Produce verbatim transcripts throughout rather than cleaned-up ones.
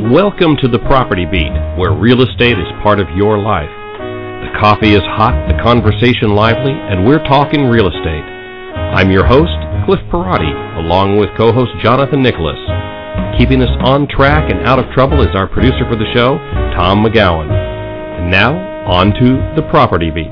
Welcome to the Property Beat, where real estate is part of your life. The coffee is hot, the conversation lively, and we're talking real estate. I'm your host, Cliff Perotti, along with co-host Jonathan Nicholas. Keeping us on track and out of trouble is our producer for the show, Tom McGowan. And now, on to the Property Beat.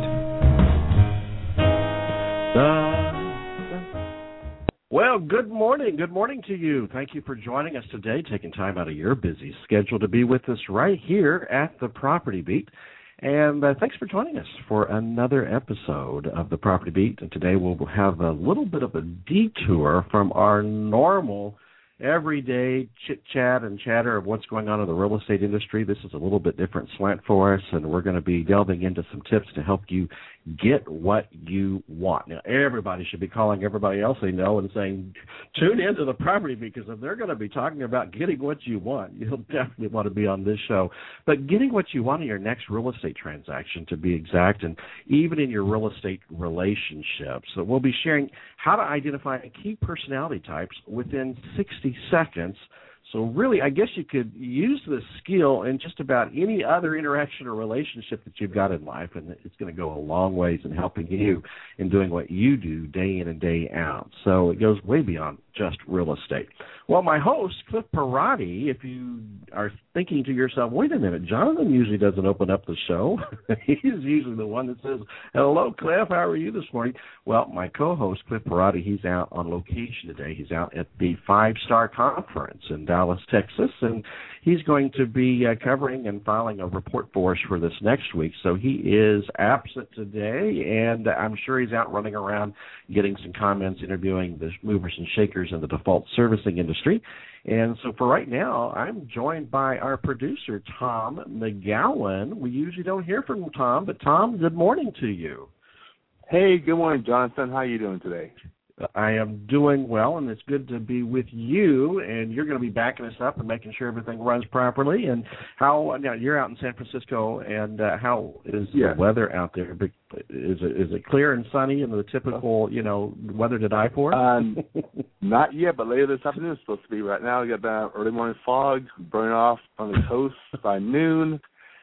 Well, good morning. Good morning to you. Thank you for joining us today, taking time out of your busy schedule to be with us right here at the Property Beat. And uh, thanks for joining us for another episode of the Property Beat. And today we'll have a little bit of a detour from our normal everyday chit-chat and chatter of what's going on in the real estate industry. This is a little bit different slant for us, and we're going to be delving into some tips to help you get what you want. Now, everybody should be calling everybody else they know and saying, tune into the Property, because if they're going to be talking about getting what you want, you'll definitely want to be on this show. But getting what you want in your next real estate transaction, to be exact, and even in your real estate relationships. So we'll be sharing how to identify key personality types within sixty seconds. So really, I guess you could use this skill in just about any other interaction or relationship that you've got in life, and it's going to go a long ways in helping you in doing what you do day in and day out. So it goes way beyond just real estate. Well, my host, Cliff Perotti, if you are thinking to yourself, wait a minute, Jonathan usually doesn't open up the show. He's usually the one that says, hello, Cliff, how are you this morning? Well, my co-host, Cliff Perotti, he's out on location today. He's out at the Five Star Conference in Dallas, Texas, and he's going to be uh, covering and filing a report for us for this next week. So he is absent today, and I'm sure he's out running around getting some comments, interviewing the movers and shakers in the default servicing industry. And so for right now, I'm joined by our producer, Tom McGowan. We usually don't hear from Tom, but Tom, good morning to you. Hey, good morning, Jonathan. How are you doing today? I am doing well, and it's good to be with you, and you're going to be backing us up and making sure everything runs properly. And how, now you're out in San Francisco, and uh, how is yeah. the weather out there? Is it, is it clear and sunny and the typical, you know, weather to die for? Um, not yet, but later this afternoon it's supposed to be. Right now we got that early morning fog burning off on the coast by noon,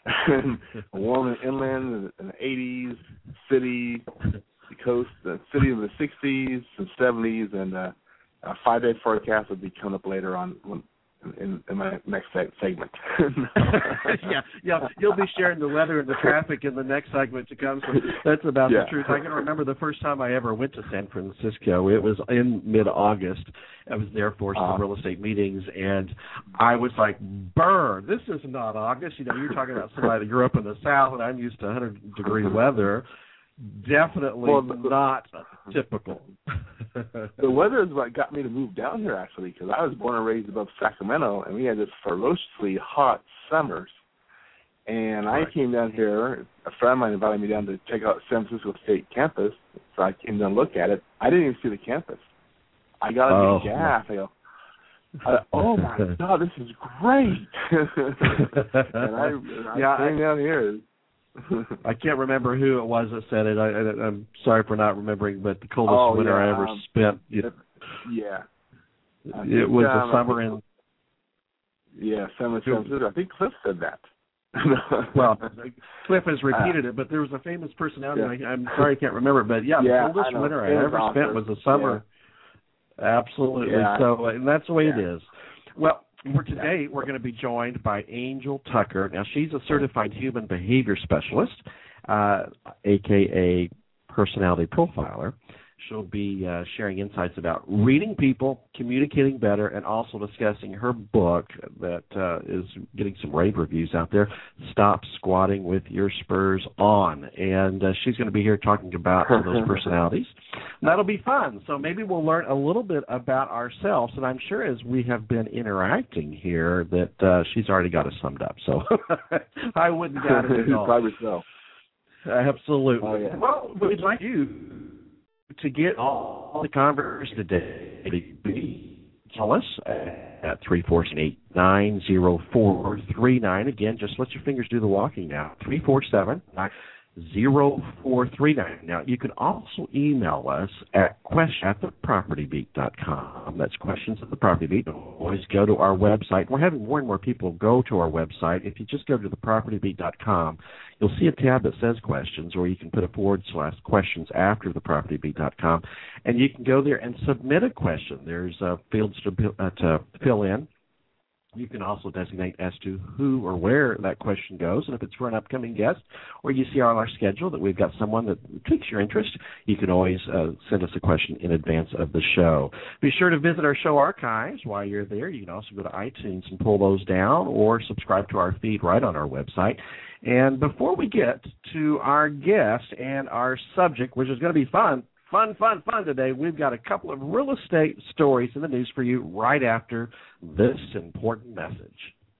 warm and inland in the eighties, city, the coast, the city in the sixties and seventies, and uh, a five-day forecast will be coming up later on when, in, in my next segment. yeah, yeah, you'll be sharing the weather and the traffic in the next segment to come. So that's about yeah. the truth. I can remember the first time I ever went to San Francisco. It was in mid-August. I was there for some uh, real estate meetings, and I was like, "Burr, this is not August." You know, you're talking about somebody that grew up in the South, and I'm used to one hundred degree weather. Definitely well, the, not typical. The weather is what got me to move down here, actually, because I was born and raised above Sacramento, and we had this ferociously hot summers. And right. I came down here. A friend of mine invited me down to check out San Francisco State campus, so I came down to look at it. I didn't even see the campus. I got oh. a gas. I go, I, oh, my God, this is great. and I, I yeah, came I, down here. I can't remember who it was that said it. I, I, I'm sorry for not remembering, but the coldest oh, winter yeah, I ever um, spent. You know, yeah, I it was um, the summer in. Yeah, San Francisco. I think Cliff said that. Well, Cliff has repeated uh, it, but there was a famous personality. Yeah. I, I'm sorry I can't remember, but yeah, yeah the coldest winter I ever awesome. spent was the summer. Yeah. Absolutely. Yeah. So, and that's the way yeah. it is. Well, for today, we're going to be joined by Angel Tucker. Now, she's a certified human behavior specialist, uh, a k a personality profiler. She'll be uh, sharing insights about reading people, communicating better, and also discussing her book that uh, is getting some rave reviews out there, Stop Squatting with Your Spurs On. And uh, she's going to be here talking about some of those personalities. And that'll be fun. So maybe we'll learn a little bit about ourselves. And I'm sure as we have been interacting here that uh, she's already got us summed up. So I wouldn't doubt it at all. Probably so. Absolutely. Oh, yeah. Well, we'd like you to get all the conversation today, tell us at three four seven, eight nine zero four three nine. Again, just let your fingers do the walking now. three four seven, zero four three nine. Now, you can also email us at question at the property beat dot com. That's questions at the property beat. Always go to our website. We're having more and more people go to our website. If you just go to the property beat dot com, you'll see a tab that says questions, or you can put a forward slash questions after the property beat dot com, and you can go there and submit a question. There's uh, fields to, uh, to fill in. You can also designate as to who or where that question goes, and if it's for an upcoming guest, or you see on our schedule that we've got someone that piques your interest, you can always uh, send us a question in advance of the show. Be sure to visit our show archives while you're there. You can also go to iTunes and pull those down, or subscribe to our feed right on our website. And before we get to our guest and our subject, which is going to be fun, Fun, fun, fun today. We've got a couple of real estate stories in the news for you right after this important message.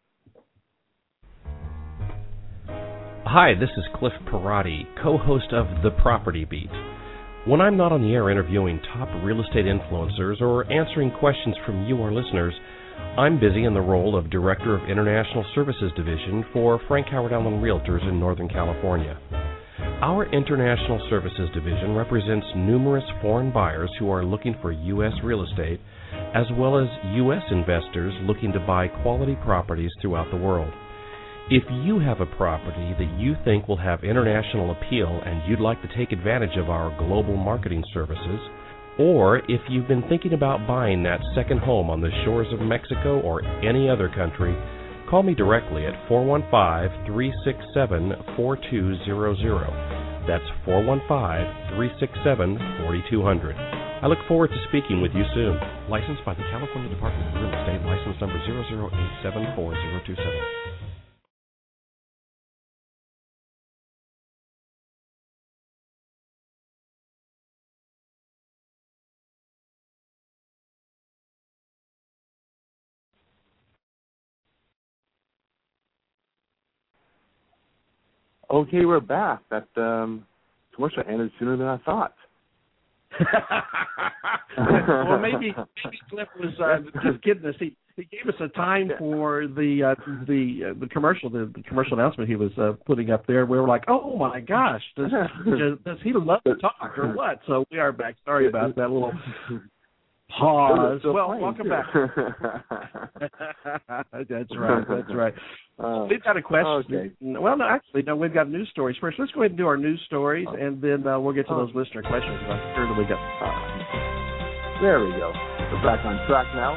Hi, this is Cliff Perotti, co-host of The Property Beat. When I'm not on the air interviewing top real estate influencers or answering questions from you, our listeners, I'm busy in the role of Director of International Services Division for Frank Howard Allen Realtors in Northern California. Our International Services Division represents numerous foreign buyers who are looking for U S real estate, as well as U S investors looking to buy quality properties throughout the world. If you have a property that you think will have international appeal and you'd like to take advantage of our global marketing services, or if you've been thinking about buying that second home on the shores of Mexico or any other country, call me directly at four one five, three six seven, four two zero zero. That's four one five, three six seven, four two zero zero. I look forward to speaking with you soon. Licensed by the California Department of Real Estate, license number zero zero eight seven four zero two seven. Okay, we're back. That um, commercial ended sooner than I thought. Well, maybe maybe Cliff was uh, just kidding us. He he gave us a time for the uh, the uh, the commercial the, the commercial announcement he was uh, putting up there. We were like, oh my gosh, does does, does he love to talk or what? So we are back. Sorry about that little pause. Well, welcome back. That's right. That's right. Uh, we've got a question. Okay. Well, no, actually, no. We've got news stories first. Let's go ahead and do our news stories, and then uh, we'll get to those listener questions. I'm sure that we got. Uh, there we go. We're back on track now,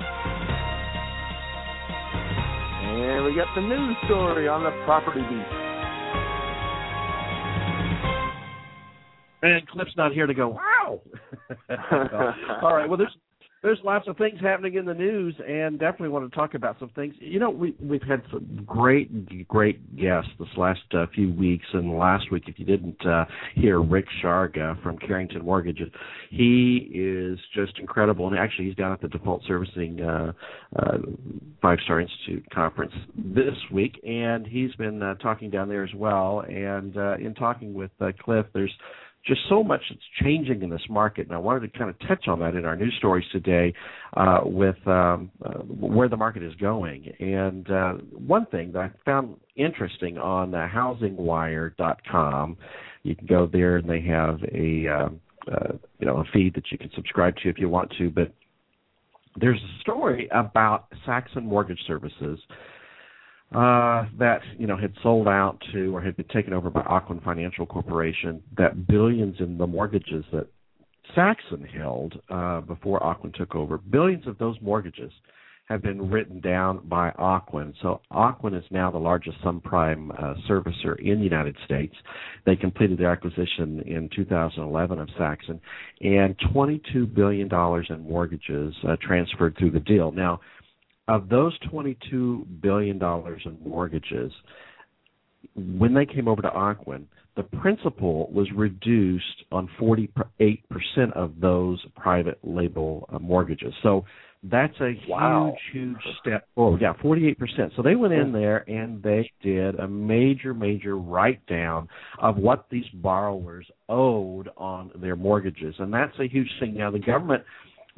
and we got the news story on the Property Beat. And Cliff's not here to go, wow. All right, well, there's there's lots of things happening in the news, and definitely want to talk about some things. You know, we, we've had some great, great guests this last uh, few weeks, and last week, if you didn't uh, hear Rick Sharga from Carrington Mortgage, he is just incredible, and actually he's down at the Default Servicing uh, uh, Five Star Institute Conference this week, and he's been uh, talking down there as well, and uh, in talking with uh, Cliff, there's just so much that's changing in this market, and I wanted to kind of touch on that in our news stories today uh, with um, uh, where the market is going. And uh, one thing that I found interesting on uh, housing wire dot com, you can go there and they have a uh, uh, you know a feed that you can subscribe to if you want to, but there's a story about Saxon Mortgage Services Uh, that, you know, had sold out to or had been taken over by Ocwen Financial Corporation, that billions in the mortgages that Saxon held uh, before Ocwen took over, billions of those mortgages have been written down by Ocwen. So Ocwen is now the largest subprime uh, servicer in the United States. They completed their acquisition in two thousand eleven of Saxon, and twenty-two billion dollars in mortgages uh, transferred through the deal. Now, of those twenty-two billion dollars in mortgages, when they came over to Ocwen, the principal was reduced on forty-eight percent of those private label uh, mortgages. So that's a wow. huge, huge step forward. Yeah, forty-eight percent. So they went in there and they did a major, major write-down of what these borrowers owed on their mortgages. And that's a huge thing. Now, the government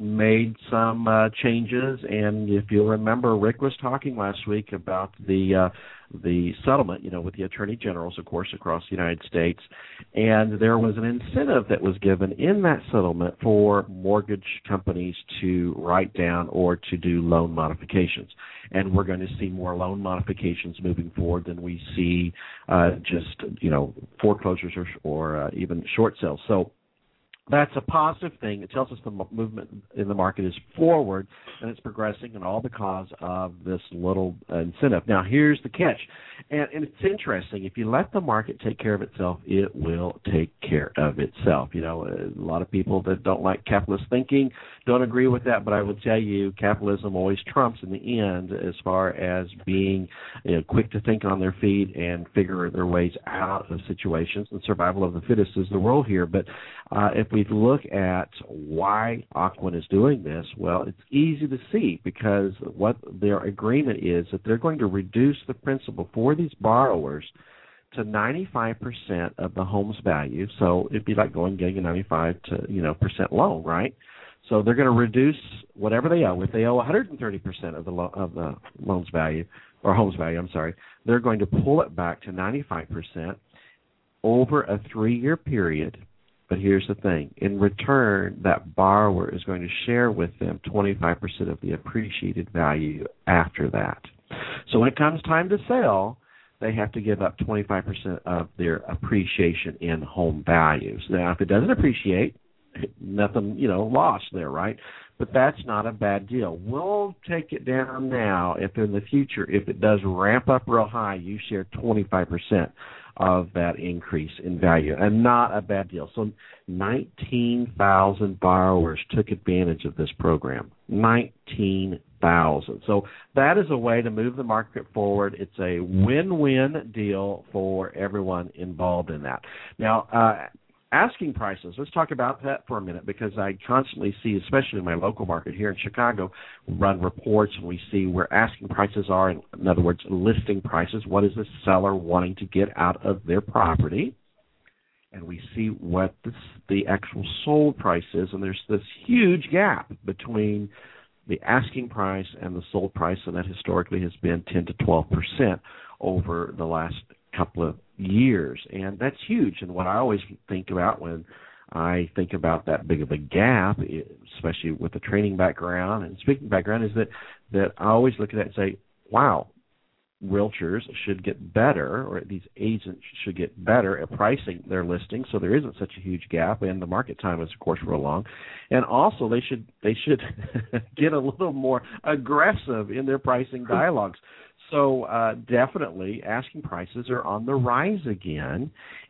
made some uh, changes, and if you'll remember, Rick was talking last week about the uh, the settlement, you know, with the attorney generals, of course, across the United States, and there was an incentive that was given in that settlement for mortgage companies to write down or to do loan modifications. And we're going to see more loan modifications moving forward than we see uh, just, you know, foreclosures or, or uh, even short sales. So that's a positive thing. It tells us the movement in the market is forward and it's progressing, and all because of this little incentive. Now, here's the catch, and, and it's interesting. If you let the market take care of itself, it will take care of itself. You know, a lot of people that don't like capitalist thinking don't agree with that, but I will tell you, capitalism always trumps in the end as far as being, you know, quick to think on their feet and figure their ways out of situations. And survival of the fittest is the rule here. But uh, if we look at why Ocwen is doing this, well, it's easy to see, because what their agreement is that they're going to reduce the principal for these borrowers to ninety-five percent of the home's value. So it'd be like going getting a ninety-five to you know percent loan, right? So they're going to reduce whatever they owe. If they owe one hundred thirty percent of the lo- of the loan's value or home's value, I'm sorry, they're going to pull it back to ninety-five percent over a three-year period. But here's the thing. In return, that borrower is going to share with them twenty-five percent of the appreciated value after that. So when it comes time to sell, they have to give up twenty-five percent of their appreciation in home values. Now, if it doesn't appreciate, nothing, you know, lost there, right? But that's not a bad deal. We'll take it down now if in the future, if it does ramp up real high, you share twenty-five percent of that increase in value, and not a bad deal. So nineteen thousand borrowers took advantage of this program, nineteen thousand. So that is a way to move the market forward. It's a win-win deal for everyone involved in that. Now, uh, asking prices, let's talk about that for a minute, because I constantly see, especially in my local market here in Chicago, we run reports and we see where asking prices are, in, in other words, listing prices. What is the seller wanting to get out of their property? And we see what this, the actual sold price is, and there's this huge gap between the asking price and the sold price, and that historically has been ten to twelve percent over the last couple of years, and that's huge. And what I always think about when I think about that big of a gap, especially with the training background and speaking background, is that, that I always look at that and say, wow, realtors should get better, or these agents should get better at pricing their listings so there isn't such a huge gap, and the market time is, of course, real long. And also they should they should get a little more aggressive in their pricing dialogues. So uh, definitely asking prices are on the rise again,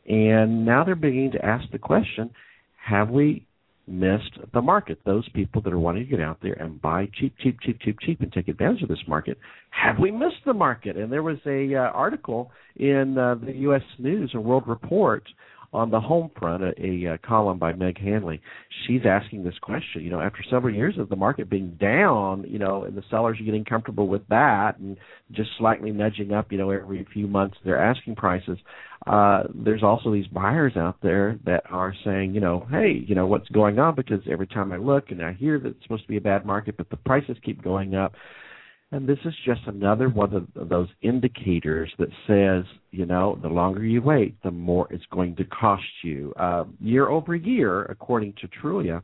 and now they're beginning to ask the question, have we missed the market? Those people that are wanting to get out there and buy cheap, cheap, cheap, cheap, cheap and take advantage of this market, have we missed the market? And there was a uh, article in uh, the U S News, a World Report, on the home front, a, a, a column by Meg Hanley. She's asking this question, you know, after several years of the market being down, you know, and the sellers are getting comfortable with that and just slightly nudging up, you know, every few months their asking prices. Uh, there's also these buyers out there that are saying, you know, hey, you know, what's going on? Because every time I look and I hear that it's supposed to be a bad market, but the prices keep going up. And this is just another one of those indicators that says, you know, the longer you wait, the more it's going to cost you. Uh, year over year, according to Trulia,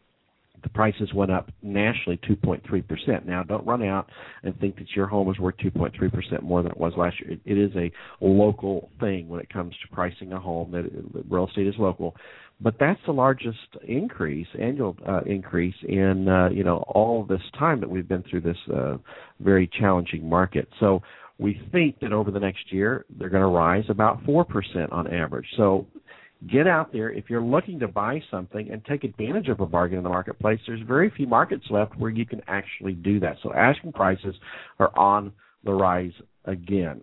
the prices went up nationally two point three percent. Now, don't run out and think that your home is worth two point three percent more than it was last year. It, it is a local thing when it comes to pricing a home. That real estate is local. But that's the largest increase, annual uh, increase in, uh, you know, all this time that we've been through this uh, very challenging market. So we think that over the next year, they're going to rise about four percent on average. So get out there. If you're looking to buy something and take advantage of a bargain in the marketplace, there's very few markets left where you can actually do that. So asking prices are on the rise again.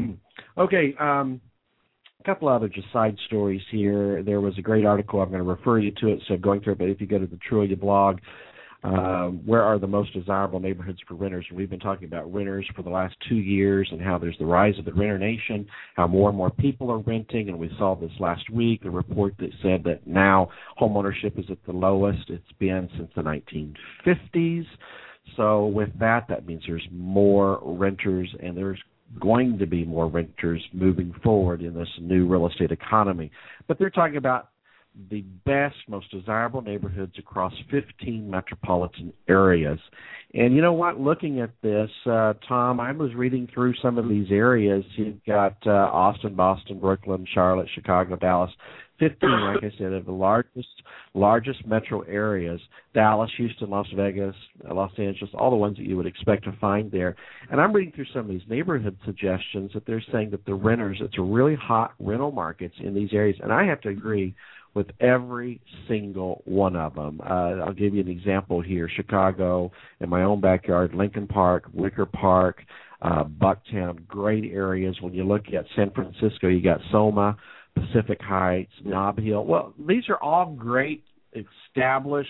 Okay, um, a couple other just side stories here. There was a great article. I'm going to refer you to it, so going through it, but if you go to the Trulia blog, um, where are the most desirable neighborhoods for renters. And we've been talking about renters for the last two years and how there's the rise of the renter nation, how more and more people are renting. And we saw this last week, a report that said that now homeownership is at the lowest it's been since the nineteen fifties. So with that, that means there's more renters, and there's going to be more renters moving forward in this new real estate economy. But they're talking about the best, most desirable neighborhoods across fifteen metropolitan areas. And you know what? Looking at this, uh, Tom, I was reading through some of these areas. You've got uh, Austin, Boston, Brooklyn, Charlotte, Chicago, Dallas. fifteen, like I said, of the largest largest metro areas, Dallas, Houston, Las Vegas, Los Angeles, all the ones that you would expect to find there. And I'm reading through some of these neighborhood suggestions that they're saying that the renters, it's a really hot rental markets in these areas. And I have to agree with every single one of them. Uh, I'll give you an example here. Chicago, in my own backyard, Lincoln Park, Wicker Park, uh, Bucktown, great areas. When you look at San Francisco, you got Soma, Pacific Heights, Nob Hill. Well, these are all great, established,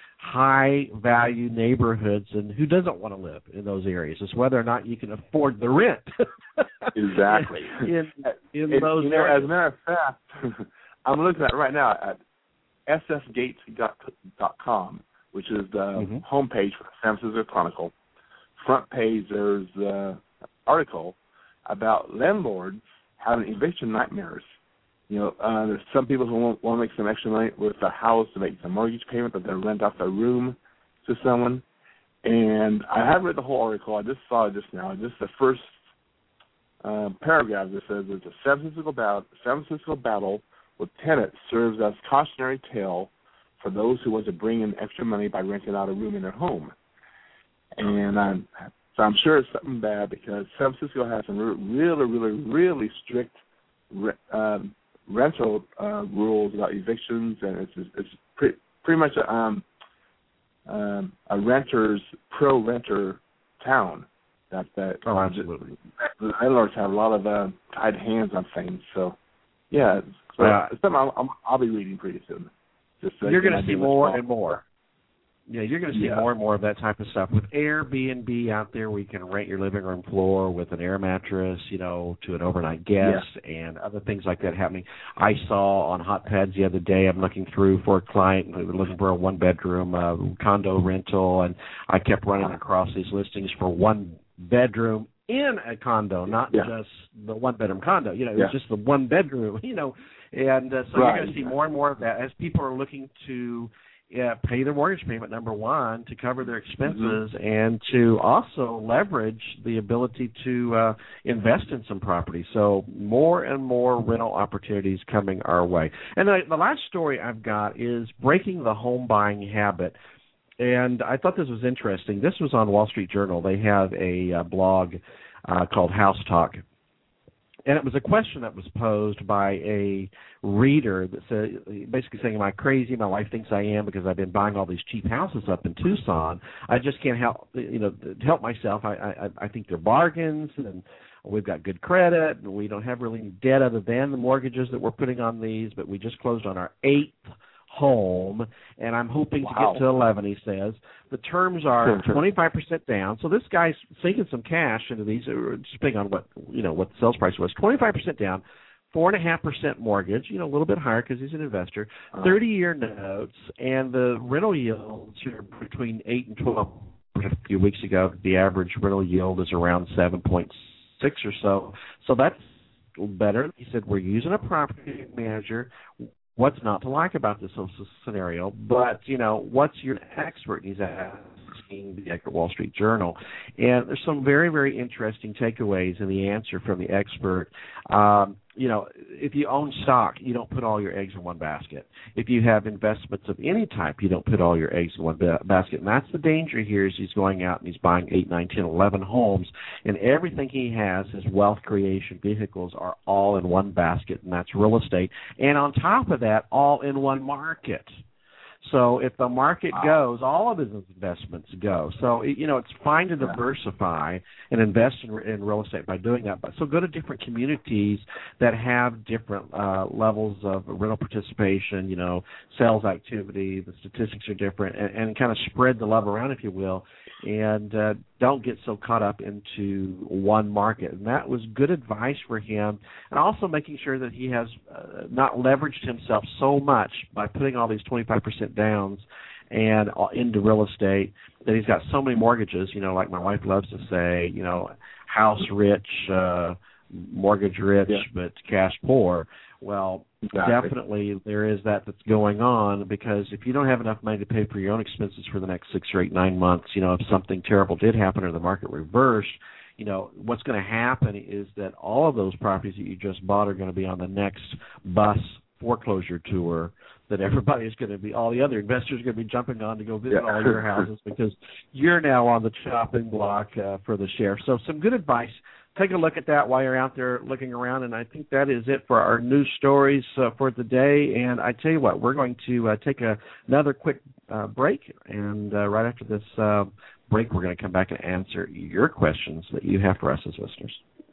high-value neighborhoods, and who doesn't want to live in those areas? It's whether or not you can afford the rent. Exactly. in in it, those you know, areas. as a matter of fact, I'm looking at it right now at s f gates dot com, which is the mm-hmm. homepage for the San Francisco Chronicle. Front page, there's an article about landlords having eviction nightmares. You know, uh, there's some people who want, want to make some extra money with their house to make some mortgage payment, but they rent out their room to someone. And I haven't read the whole article. I just saw it just now. Just the first uh, paragraph that says there's a San Francisco battle, San Francisco battle with tenants serves as cautionary tale for those who want to bring in extra money by renting out a room in their home. And um, so I'm sure it's something bad because San Francisco has some really, really, really strict um, rental uh, rules about evictions, and it's it's pretty pretty much a, um, um, a renter's pro-renter town. That that oh, absolutely. The landlords have a lot of uh, tied hands on things. So yeah, it's, so uh, it's something I'll, I'll, I'll be reading pretty soon. Just so you're you going to see more and more. Yeah, you're going to see yeah. more and more of that type of stuff. With Airbnb out there, where you can rent your living room floor with an air mattress, you know, to an overnight guest yeah. and other things like that happening. I saw on Hot Pads the other day, I'm looking through for a client who was looking for a one-bedroom uh, condo rental, and I kept running across these listings for one bedroom in a condo, not yeah. just the one-bedroom condo. You know, it yeah. was just the one bedroom, you know. And uh, so right. you're going to see more and more of that as people are looking to Yeah, pay their mortgage payment, number one, to cover their expenses, mm-hmm. and to also leverage the ability to uh, invest in some property. So more and more rental opportunities coming our way. And the, the last story I've got is breaking the home buying habit. And I thought this was interesting. This was on Wall Street Journal. They have a uh, blog uh, called House Talk. And it was a question that was posed by a reader that said, basically saying, am I crazy? My wife thinks I am because I've been buying all these cheap houses up in Tucson. I just can't help, you know, help myself. I, I, I think they're bargains, and we've got good credit, and we don't have really any debt other than the mortgages that we're putting on these, but we just closed on our eighth home, and I'm hoping wow. to get to eleven, he says. The terms are twenty-five percent down. So this guy's sinking some cash into these, depending on what, you know, what the sales price was. twenty-five percent down, four point five percent mortgage, you know, a little bit higher because he's an investor, thirty-year notes, and the rental yields are between eight and twelve percent. A few weeks ago, the average rental yield is around seven point six or so. So that's better. He said, we're using a property manager. What's not to like about this scenario? But, you know, what's your expert? He's asking the Wall Street Journal. And there's some very, very interesting takeaways in the answer from the expert. Um, you know, if you own stock, you don't put all your eggs in one basket. If you have investments of any type, you don't put all your eggs in one ba- basket. And that's the danger here is he's going out and he's buying eight, nine, ten, eleven homes, and everything he has, his wealth creation vehicles, are all in one basket, and that's real estate. And on top of that, all in one market. So if the market goes, all of his investments go. So, you know, it's fine to diversify and invest in, in real estate by doing that. But so go to different communities that have different uh, levels of rental participation, you know, sales activity, the statistics are different, and, and kind of spread the love around, if you will, and uh, don't get so caught up into one market. And that was good advice for him, and also making sure that he has uh, not leveraged himself so much by putting all these twenty-five percent downs and uh, into real estate that he's got so many mortgages, you know, like my wife loves to say, you know, house rich, uh, mortgage rich, yeah. but cash poor. Well, exactly. Definitely there is that that's going on, because if you don't have enough money to pay for your own expenses for the next six or eight, nine months, you know, if something terrible did happen or the market reversed, you know, what's going to happen is that all of those properties that you just bought are going to be on the next bus foreclosure tour that everybody is going to be, all the other investors are going to be jumping on to go visit yeah. all your houses because you're now on the chopping block uh, for the share. So some good advice. Take a look at that while you're out there looking around, and I think that is it for our news stories uh, for the day. And I tell you what, we're going to uh, take a, another quick uh, break, and uh, right after this uh, break, we're going to come back and answer your questions that you have for us as listeners.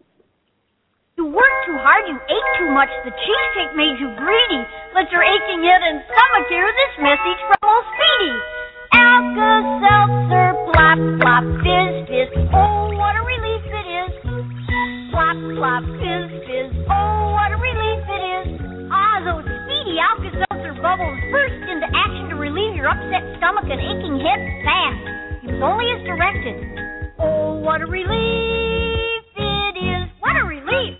You worked too hard, you ate too much, the cheesecake made you greedy. Let your aching head and stomach hear this message from old Speedy. Alka-Seltzer, plop, plop, fizz, fizz, oh, what a relief it is. Plop, plop, fizz, fizz, oh, what a relief it is. Ah, those Speedy Alka-Seltzer bubbles burst into action to relieve your upset stomach and aching head fast. Use only as directed. Oh, what a relief it is. What a relief.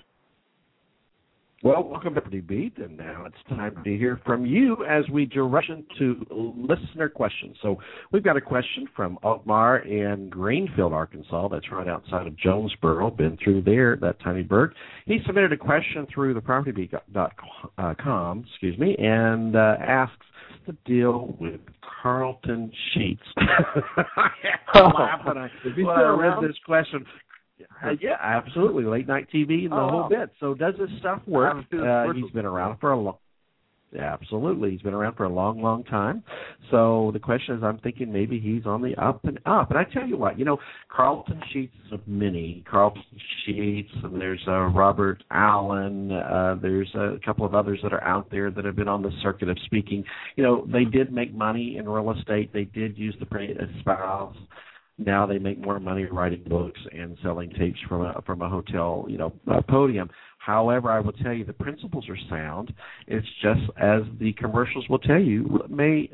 Well, welcome to Property Beat, and now it's time to hear from you as we direct to listener questions. So we've got a question from Otmar in Greenfield, Arkansas. That's right outside of Jonesboro. Been through there, that tiny bird. He submitted a question through the property beat dot com, excuse me, and uh, asks to deal with Carlton Sheets. I had to laugh when I, when I read this question. Uh, yeah, absolutely. Late night T V and the oh, whole bit. So does this stuff work? Uh, he's been around for a long Absolutely. He's been around for a long, long time. So the question is, I'm thinking maybe he's on the up and up. And I tell you what, you know, Carlton Sheets of many. Carlton Sheets, and there's uh, Robert Allen. Uh, there's a couple of others that are out there that have been on the circuit of speaking. You know, they did make money in real estate. They did use the pay spouse. Now they make more money writing books and selling tapes from a from a hotel, you know, uh, podium. However, I will tell you the principles are sound. It's just, as the commercials will tell you, it may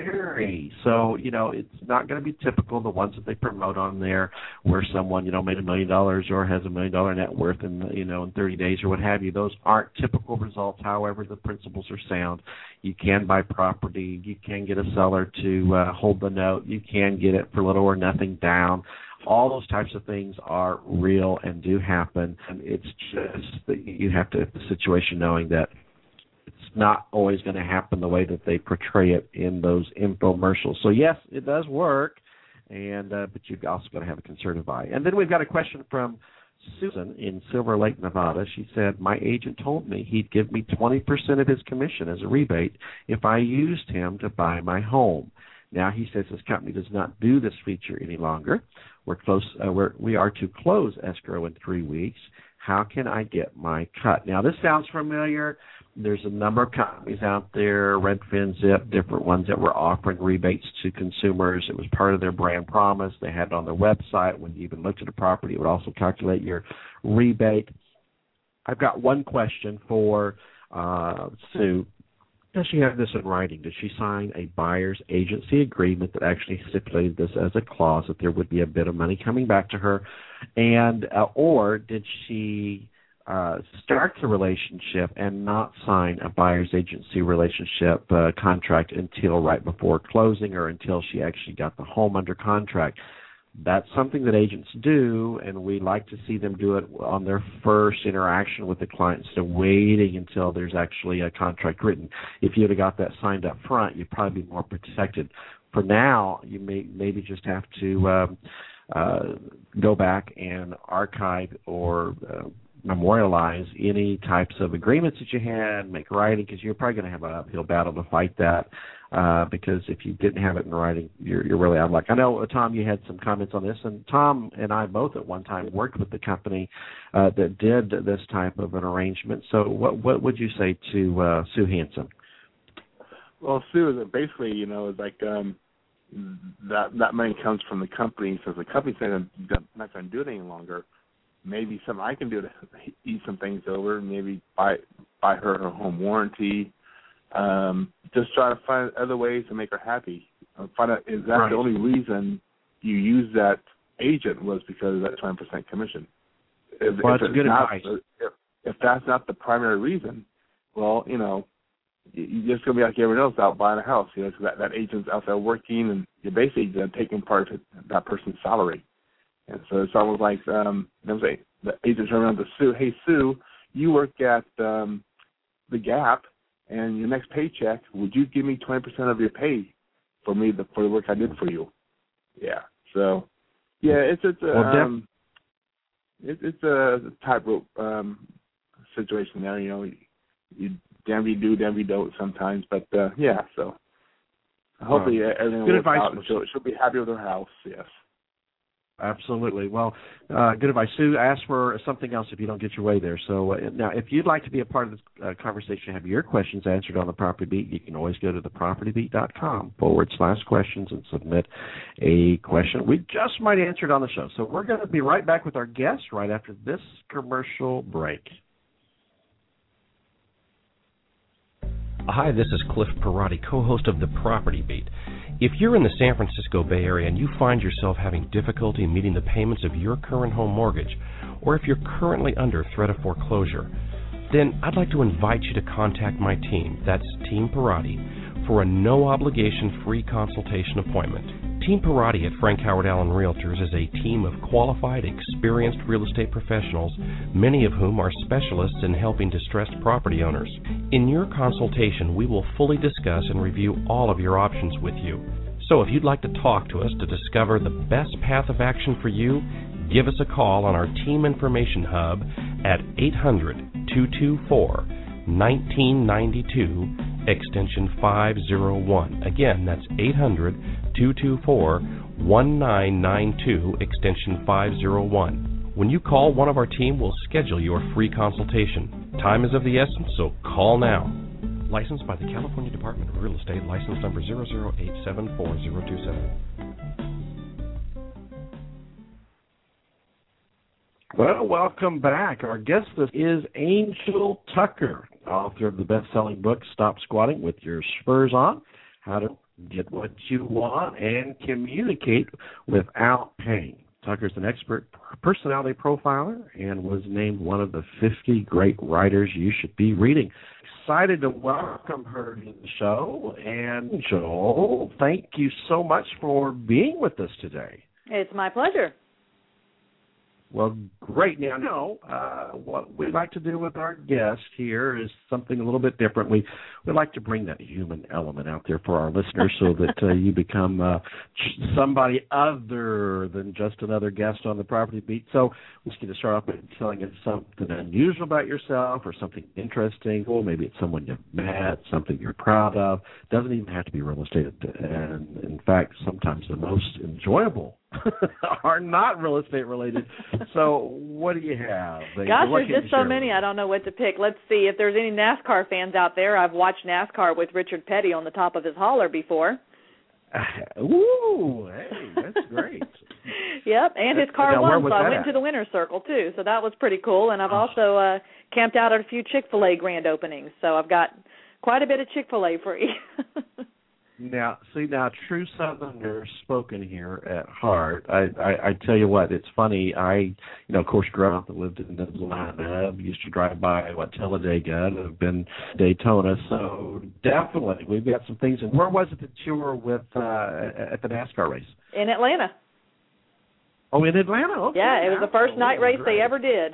vary. So, you know, it's not going to be typical, the ones that they promote on there, where someone, you know, made a million dollars or has a million dollar net worth in, you know, in thirty days or what have you. Those aren't typical results. However, the principles are sound. You can buy property. You can get a seller to uh, hold the note. You can get it for little or nothing down. All those types of things are real and do happen, and it's just that you have to have the situation knowing that it's not always going to happen the way that they portray it in those infomercials. So, yes, it does work, and uh, but you've also got to have a conservative eye. And then we've got a question from Susan in Silver Lake, Nevada. She said, my agent told me he'd give me twenty percent of his commission as a rebate if I used him to buy my home. Now he says his company does not do this feature any longer. We're close. Uh, we're, we are to close escrow in three weeks. How can I get my cut? Now this sounds familiar. There's a number of companies out there, Redfin, Zip, different ones that were offering rebates to consumers. It was part of their brand promise. They had it on their website. When you even looked at a property, it would also calculate your rebate. I've got one question for uh, Sue. Does she have this in writing? Did she sign a buyer's agency agreement that actually stipulated this as a clause, that there would be a bit of money coming back to her? And uh, or did she uh, start the relationship and not sign a buyer's agency relationship uh, contract until right before closing, or until she actually got the home under contract? That's something that agents do, and we like to see them do it on their first interaction with the client instead of waiting until there's actually a contract written. If you would have got that signed up front, you'd probably be more protected. For now, you may maybe just have to um, uh, go back and archive or uh, memorialize any types of agreements that you had, make writing, because you're probably going to have an uphill battle to fight that. Uh, because if you didn't have it in writing, you're, you're really out of luck. I know, uh, Tom, you had some comments on this, and Tom and I both at one time worked with the company uh, that did this type of an arrangement. So what what would you say to uh, Sue Hansen? Well, Sue is basically, you know, is like um, that that money comes from the company, so if the company's not going to do it any longer, maybe something I can do to ease some things over, maybe buy buy her her home warranty. Um, just try to find other ways to make her happy. Uh, find out is that right. The only reason you use that agent was because of that twenty percent commission. If, well, if that's good not, advice. If, if that's not the primary reason, well, you know, you're just going to be like everyone else out buying a house. You know, so that, that agent's out there working, and you're basically taking part of that person's salary. And so it's almost like, um, them say, the agent turn around to Sue, hey, Sue, you work at um, the Gap, and your next paycheck, would you give me twenty percent of your pay for me the, for the work I did for you? Yeah. So, yeah, it's it's a well, um, it, it's a tightrope um, situation there. You know, you, you damn you do, damn you don't sometimes. But uh, yeah, so hopefully uh, everything will work out, and she'll, she'll be happy with her house. Yes. Absolutely. Well, uh, good advice. Sue, ask for something else if you don't get your way there. So uh, now, if you'd like to be a part of this uh, conversation, have your questions answered on the Property Beat, you can always go to the property beat dot com forward slash questions and submit a question. We just might answer it on the show. So we're going to be right back with our guest right after this commercial break. Hi, this is Cliff Perotti, co-host of The Property Beat. If you're in the San Francisco Bay Area and you find yourself having difficulty meeting the payments of your current home mortgage, or if you're currently under threat of foreclosure, then I'd like to invite you to contact my team, that's Team Perotti, for a no-obligation free consultation appointment. Team Perotti at Frank Howard Allen Realtors is a team of qualified, experienced real estate professionals, many of whom are specialists in helping distressed property owners. In your consultation, we will fully discuss and review all of your options with you. So if you'd like to talk to us to discover the best path of action for you, give us a call on our Team Information Hub at eight hundred, two two four, one nine nine two, extension five oh one. Again, that's eight hundred, two two four, one nine nine two, extension five oh one. When you call, one of our team will schedule your free consultation. Time is of the essence, so call now. Licensed by the California Department of Real Estate, license number zero zero eight seven four zero two seven. Well, welcome back. Our guest is Angel Tucker, author of the best-selling book, Stop Squatting with Your Spurs On, How to Get What You Want and Communicate Without Pain. Tucker's an expert personality profiler and was named one of the fifty great writers you should be reading. Excited to welcome her to the show. And Angel, thank you so much for being with us today. It's my pleasure. Well, great. Now, no, uh, what we like to do with our guest here is something a little bit different. We we like to bring that human element out there for our listeners so that uh, you become uh, somebody other than just another guest on the Property Beat. So we're just going to start off by telling us something unusual about yourself or something interesting. Or maybe it's someone you've met, something you're proud of. It doesn't even have to be real estate. And, in fact, sometimes the most enjoyable are not real estate related. So what do you have? Gosh, there's just so many. I don't know what to pick. Let's see if there's any NASCAR fans out there. I've watched NASCAR with Richard Petty on the top of his hauler before. Uh, ooh, hey, that's great. Yep, and his car now, won, so I went at? to the winner's circle too. So that was pretty cool. And I've oh. also uh, camped out at a few Chick-fil-A grand openings. So I've got quite a bit of Chick-fil-A for you. Now, see, now, true Southerner spoken here at heart. I, I, I tell you what, it's funny. I, you know, of course, grew up and lived in Atlanta. Used to drive by, what, Talladega. I've been Daytona. So definitely, we've got some things. And where was it that you were with uh, at the NASCAR race? In Atlanta. Oh, in Atlanta? Okay. Yeah, it was the first night race they ever did.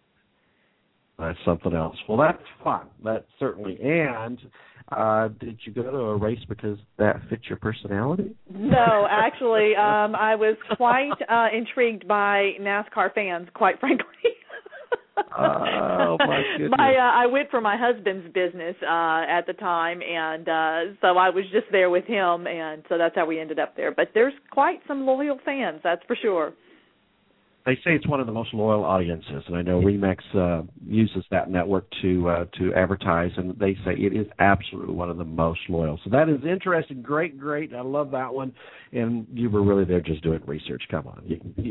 That's something else. Well, that's fun. That's certainly. And uh, did you go to a race because that fits your personality? No, actually, um, I was quite uh, intrigued by NASCAR fans, quite frankly. Oh, my goodness. My, uh, I went for my husband's business uh, at the time, and uh, so I was just there with him, and so that's how we ended up there. But there's quite some loyal fans, that's for sure. They say it's one of the most loyal audiences, and I know Remax uh, uses that network to uh, to advertise, and they say it is absolutely one of the most loyal. So that is interesting. Great, great. I love that one. And you were really there just doing research. Come on.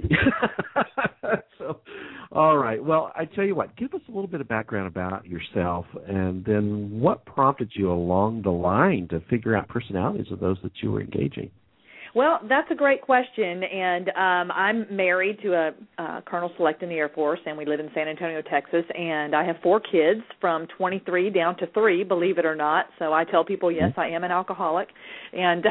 So, all right. Well, I tell you what, give us a little bit of background about yourself, and then what prompted you along the line to figure out personalities of those that you were engaging? Well, that's a great question, and um, I'm married to a uh, Colonel Select in the Air Force, and we live in San Antonio, Texas, and I have four kids from twenty-three down to three, believe it or not. So I tell people, yes, I am an alcoholic, and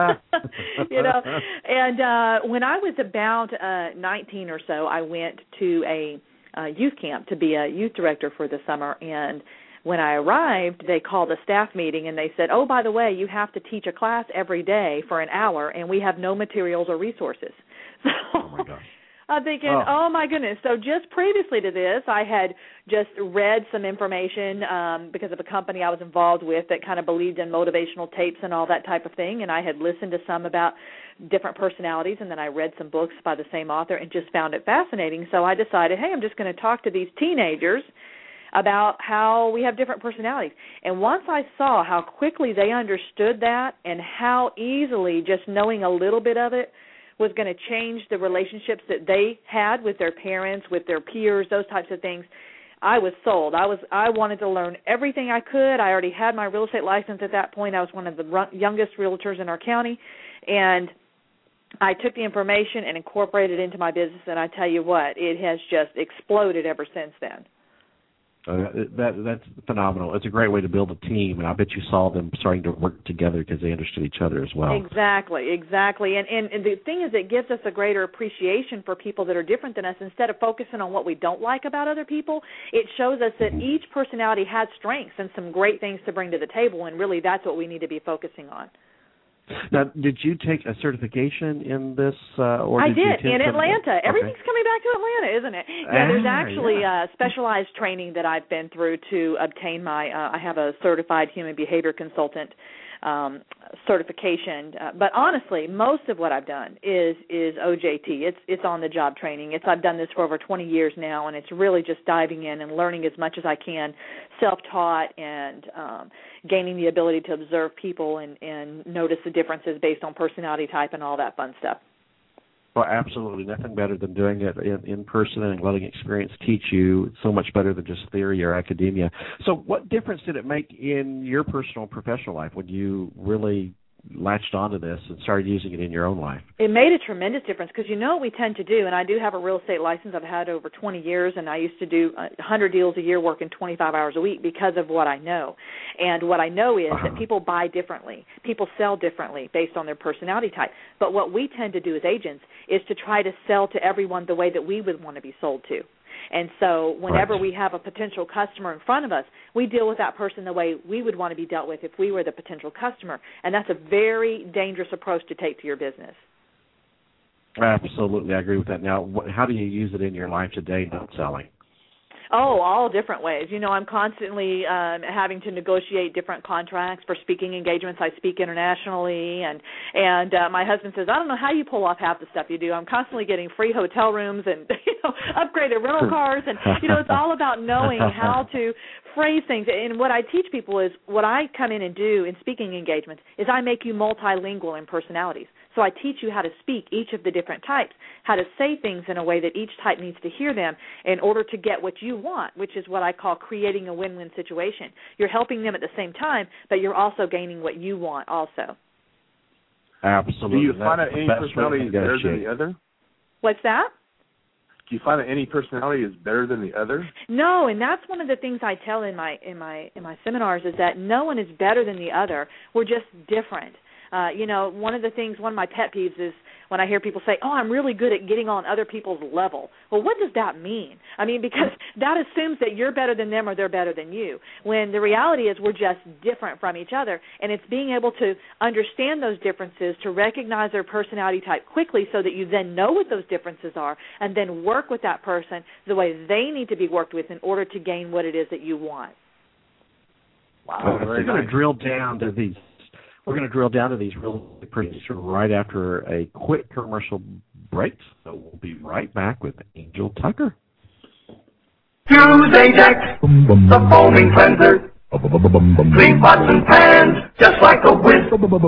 you know, and uh, when I was about uh, nineteen or so, I went to a uh, youth camp to be a youth director for the summer, and when I arrived, they called a staff meeting, and they said, oh, by the way, you have to teach a class every day for an hour, and we have no materials or resources. So oh, my gosh. I'm thinking, oh. oh, my goodness. So just previously to this, I had just read some information um, because of a company I was involved with that kind of believed in motivational tapes and all that type of thing, and I had listened to some about different personalities, and then I read some books by the same author and just found it fascinating. So I decided, hey, I'm just going to talk to these teenagers about how we have different personalities. And once I saw how quickly they understood that and how easily just knowing a little bit of it was going to change the relationships that they had with their parents, with their peers, those types of things, I was sold. I was I wanted to learn everything I could. I already had my real estate license at that point. I was one of the youngest realtors in our county, and I took the information and incorporated it into my business, and I tell you what, it has just exploded ever since then. Uh, that that's phenomenal. It's a great way to build a team, and I bet you saw them starting to work together because they understood each other as well. Exactly, exactly. And, and and the thing is, it gives us a greater appreciation for people that are different than us. Instead of focusing on what we don't like about other people, it shows us that mm-hmm. each personality has strengths and some great things to bring to the table, and really that's what we need to be focusing on. Now, did you take a certification in this? Uh, or I did, did, you in Atlanta. Okay. Everything's coming back to Atlanta, isn't it? Yeah, there's Ah, actually yeah. uh, specialized training that I've been through to obtain my, uh, I have a certified human behavior consultant um, certification. Uh, but honestly, most of what I've done is is O J T. It's it's on-the-job training. It's I've done this for over twenty years now, and it's really just diving in and learning as much as I can, self-taught, and um, gaining the ability to observe people and, and notice the differences based on personality type and all that fun stuff. Well, absolutely. Nothing better than doing it in, in person and letting experience teach you. It's so much better than just theory or academia. So what difference did it make in your personal and professional life when you really latched onto this and started using it in your own life? It made a tremendous difference because you know what we tend to do, and I do have a real estate license I've had over twenty years, and I used to do one hundred deals a year working twenty-five hours a week because of what I know. And what I know is uh-huh. that people buy differently. People sell differently based on their personality type. But what we tend to do as agents is to try to sell to everyone the way that we would want to be sold to. And so whenever right. we have a potential customer in front of us, we deal with that person the way we would want to be dealt with if we were the potential customer. And that's a very dangerous approach to take to your business. Absolutely. I agree with that. Now, how do you use it in your life today, not selling? Oh, all different ways. You know, I'm constantly um, having to negotiate different contracts for speaking engagements. I speak internationally, and and uh, my husband says, I don't know how you pull off half the stuff you do. I'm constantly getting free hotel rooms and you know upgraded rental cars, and you know it's all about knowing how to phrase things. And what I teach people is what I come in and do in speaking engagements is I make you multilingual in personalities. So I teach you how to speak each of the different types, how to say things in a way that each type needs to hear them in order to get what you want, which is what I call creating a win-win situation. You're helping them at the same time, but you're also gaining what you want also. Absolutely. Do you find that any personality is better than the other? What's that? Do you find that any personality is better than the other? No, and that's one of the things I tell in my in my in my seminars is that no one is better than the other. We're just different. Uh, you know, one of the things, one of my pet peeves is when I hear people say, oh, I'm really good at getting on other people's level. Well, what does that mean? I mean, because that assumes that you're better than them or they're better than you, when the reality is we're just different from each other. And it's being able to understand those differences, to recognize their personality type quickly so that you then know what those differences are and then work with that person the way they need to be worked with in order to gain what it is that you want. Wow. We're going to drill down to these. We're going to drill down to these real pretty right after a quick commercial break. So we'll be right back with Angel Tucker. Use Ajax, the foaming cleanser. Clean pots and pans just like a whiz.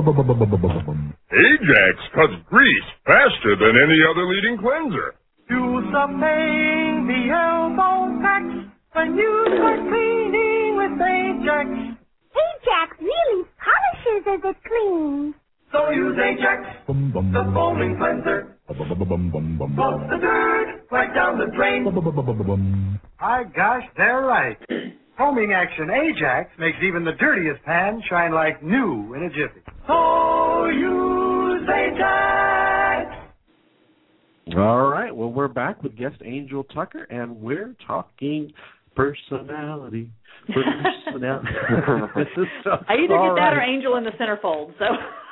Ajax cuts grease faster than any other leading cleanser. Use the pain, the elbow tax when you start cleaning with Ajax. Ajax really polishes as it cleans. So use Ajax, the foaming cleanser. Floats the dirt right down the drain. My gosh, they're right. Foaming action Ajax makes even the dirtiest pan shine like new in a jiffy. So use Ajax. All right. Well, we're back with guest Angel Tucker, and we're talking personality. Personality. This is so, I either get that right. or Angel in the centerfold. So.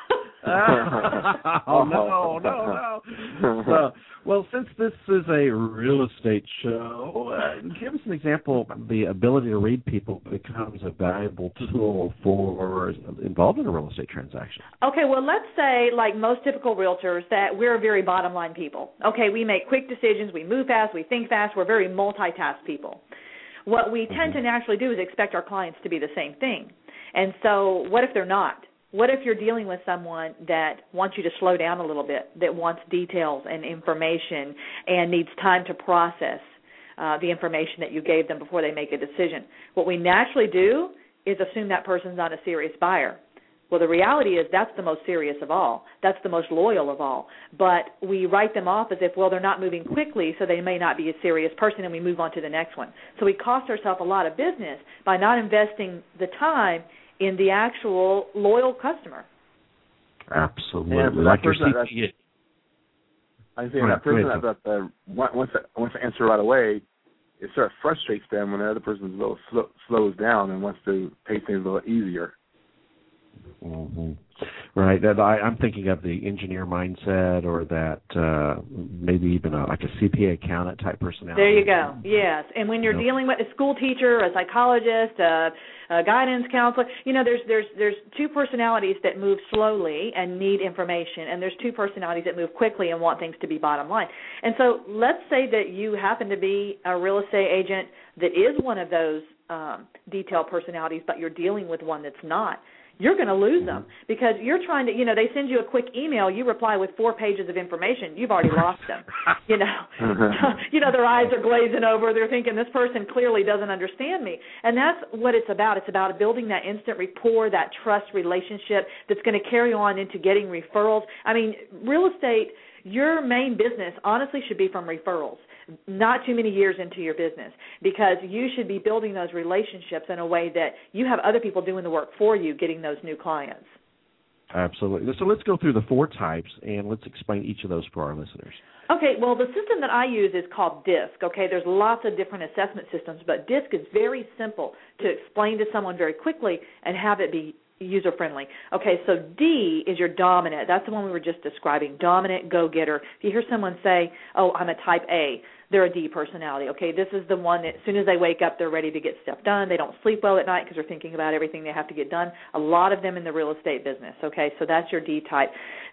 oh no, no, no! So, well, since this is a real estate show, uh, give us an example. The ability to read people becomes a valuable tool for involved in a real estate transaction. Okay, well, let's say, like most typical realtors, that we're very bottom line people. Okay, we make quick decisions, we move fast, we think fast, we're very multitask people. What we tend to naturally do is expect our clients to be the same thing. And so what if they're not? What if you're dealing with someone that wants you to slow down a little bit, that wants details and information and needs time to process uh, the information that you gave them before they make a decision? What we naturally do is assume that person's not a serious buyer. Well, the reality is that's the most serious of all. That's the most loyal of all. But we write them off as if, well, they're not moving quickly, so they may not be a serious person, and we move on to the next one. So we cost ourselves a lot of business by not investing the time in the actual loyal customer. Absolutely. Yeah, like your person C that, P A. I think that person that, that, that wants to wants to answer right away, it sort of frustrates them when the other person a little slow, slows down and wants to take things a little easier. Mm-hmm. Right. That I, I'm thinking of the engineer mindset, or that uh, maybe even a, like a C P A accountant type personality. There you go. Yes. And when you're you know, dealing with a school teacher, a psychologist, a, a guidance counselor, you know, there's there's there's two personalities that move slowly and need information, and there's two personalities that move quickly and want things to be bottom line. And so let's say that you happen to be a real estate agent that is one of those um, detailed personalities, but you're dealing with one that's not. You're going to lose them because you're trying to, you know, they send you a quick email, you reply with four pages of information, you've already lost them. You know, you know, their eyes are glazing over, they're thinking this person clearly doesn't understand me. And that's what it's about. It's about building that instant rapport, that trust relationship that's going to carry on into getting referrals. I mean, real estate, your main business honestly should be from referrals. Not too many years into your business, because you should be building those relationships in a way that you have other people doing the work for you, getting those new clients. Absolutely. So let's go through the four types, and let's explain each of those for our listeners. Okay, well, the system that I use is called DISC. Okay, there's lots of different assessment systems, but DISC is very simple to explain to someone very quickly and have it be user-friendly. Okay, so D is your dominant. That's the one we were just describing, dominant go-getter. If you hear someone say, oh, I'm a type A, they're a D personality. Okay, this is the one that as soon as they wake up, they're ready to get stuff done. They don't sleep well at night because they're thinking about everything they have to get done. A lot of them in the real estate business. Okay, so that's your D type.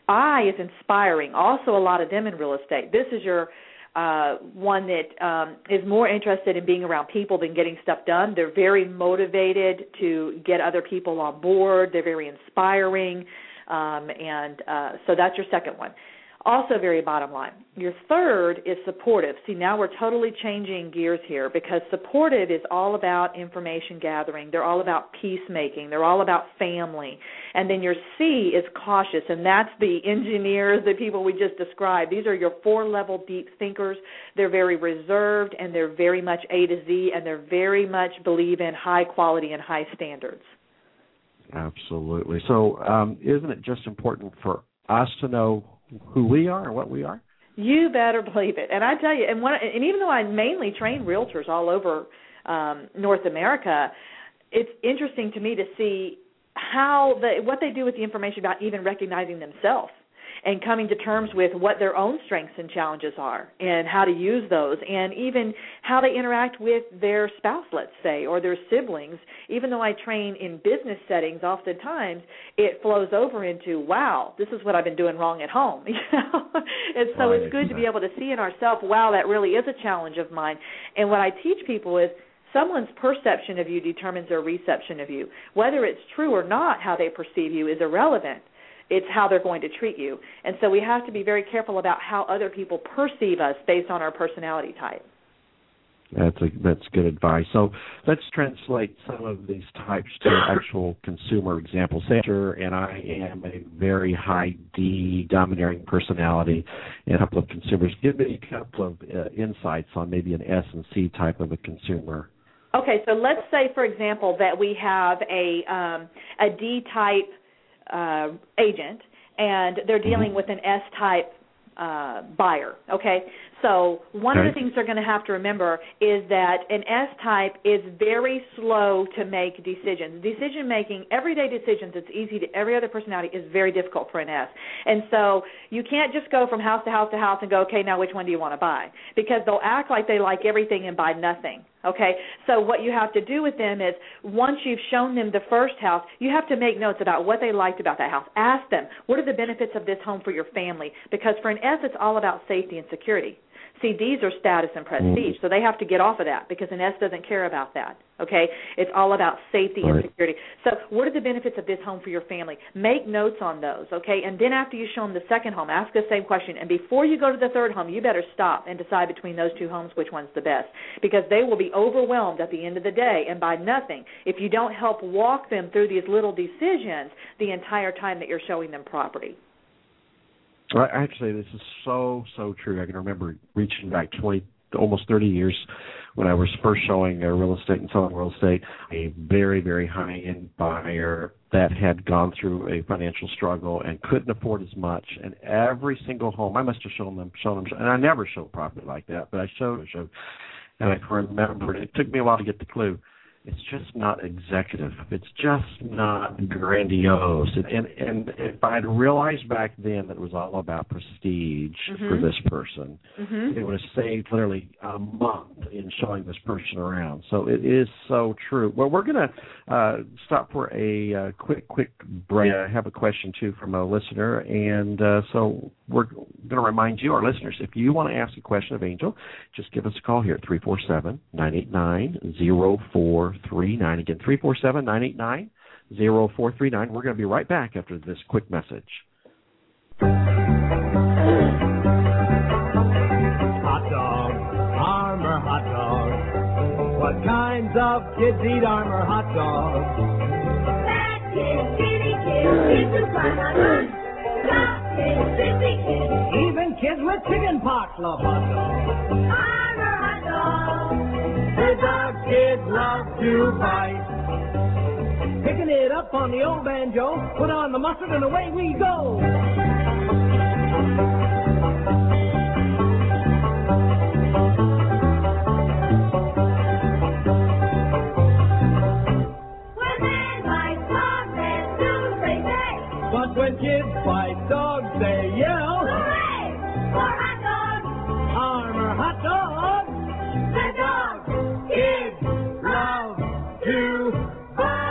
I is inspiring. Also a lot of them in real estate. This is your uh, one that um, is more interested in being around people than getting stuff done. They're very motivated to get other people on board. They're very inspiring, um, and uh, so that's your second one. Also very bottom line. Your third is supportive. See, now we're totally changing gears here, because supportive is all about information gathering. They're all about peacemaking. They're all about family. And then your C is cautious, and that's the engineers, the people we just described. These are your four-level deep thinkers. They're very reserved, and they're very much A to Z, and they're very much believe in high quality and high standards. Absolutely. So um, isn't it just important for us to know who we are and what we are? You better believe it. And I tell you, and, one, and even though I mainly train realtors all over um, North America, it's interesting to me to see how the, what they do with the information about even recognizing themselves and coming to terms with what their own strengths and challenges are and how to use those, and even how they interact with their spouse, let's say, or their siblings. Even though I train in business settings, oftentimes it flows over into, wow, this is what I've been doing wrong at home. You know? And so right. It's good to be able to see in ourselves, wow, that really is a challenge of mine. And what I teach people is someone's perception of you determines their reception of you. Whether it's true or not, how they perceive you is irrelevant. It's how they're going to treat you. And so we have to be very careful about how other people perceive us based on our personality type. That's a, that's good advice. So let's translate some of these types to actual consumer examples. Say, and I am a very high D domineering personality and a couple of consumers. Give me a couple of uh, insights on maybe an S and C type of a consumer. Okay, so let's say, for example, that we have a um, a D type Uh, agent, and they're dealing with an S-type uh, buyer, okay? So one okay. of the things they're going to have to remember is that an S-type is very slow to make decisions. Decision-making, everyday decisions, it's easy to every other personality is very difficult for an S. And so you can't just go from house to house to house and go, okay, now which one do you want to buy? Because they'll act like they like everything and buy nothing. Okay, so what you have to do with them is once you've shown them the first house, you have to make notes about what they liked about that house. Ask them, what are the benefits of this home for your family? Because for an S, it's all about safety and security. See, these are status and prestige, so they have to get off of that because an S doesn't care about that, okay? It's all about safety right. and security. So what are the benefits of this home for your family? Make notes on those, okay? And then after you show them the second home, ask the same question. And before you go to the third home, you better stop and decide between those two homes which one's the best because they will be overwhelmed at the end of the day and buy nothing if you don't help walk them through these little decisions the entire time that you're showing them property. Well, actually, this is so, so true. I can remember reaching back twenty, almost thirty years when I was first showing uh, real estate and selling real estate, a very, very high-end buyer that had gone through a financial struggle and couldn't afford as much. And every single home, I must have shown them, shown them, and I never showed property like that, but I showed, I showed, and I remembered. It took me a while to get the clue. It's just not executive. It's just not grandiose. And, and, and if I'd realized back then that it was all about prestige mm-hmm. for this person, mm-hmm. it would have saved literally a month in showing this person around. So it is so true. Well, we're going to uh, stop for a uh, quick, quick break. I have a question, too, from a listener. And uh, so we're going to remind you, our listeners, if you want to ask a question of Angel, just give us a call here at three four seven, nine eight nine, zero four three nine. Again, three four seven, nine eight nine, zero four three nine. We're going to be right back after this quick message. Hot dog, Armour hot dog. What kinds of kids eat Armour hot dogs? Fat kids, skinny kids, kids who climb on lunch. Top kids, sissy kids. Even kids with chicken pox love hot dogs. Armour hot dogs. The dog kids love to bite. Picking it up on the old banjo, put on the mustard and away we go. When men bite dogs, then do they say? But when kids bite dogs, they yell, Hooray! For hot dogs! Armour hot dogs! The dogs Kids love to buy.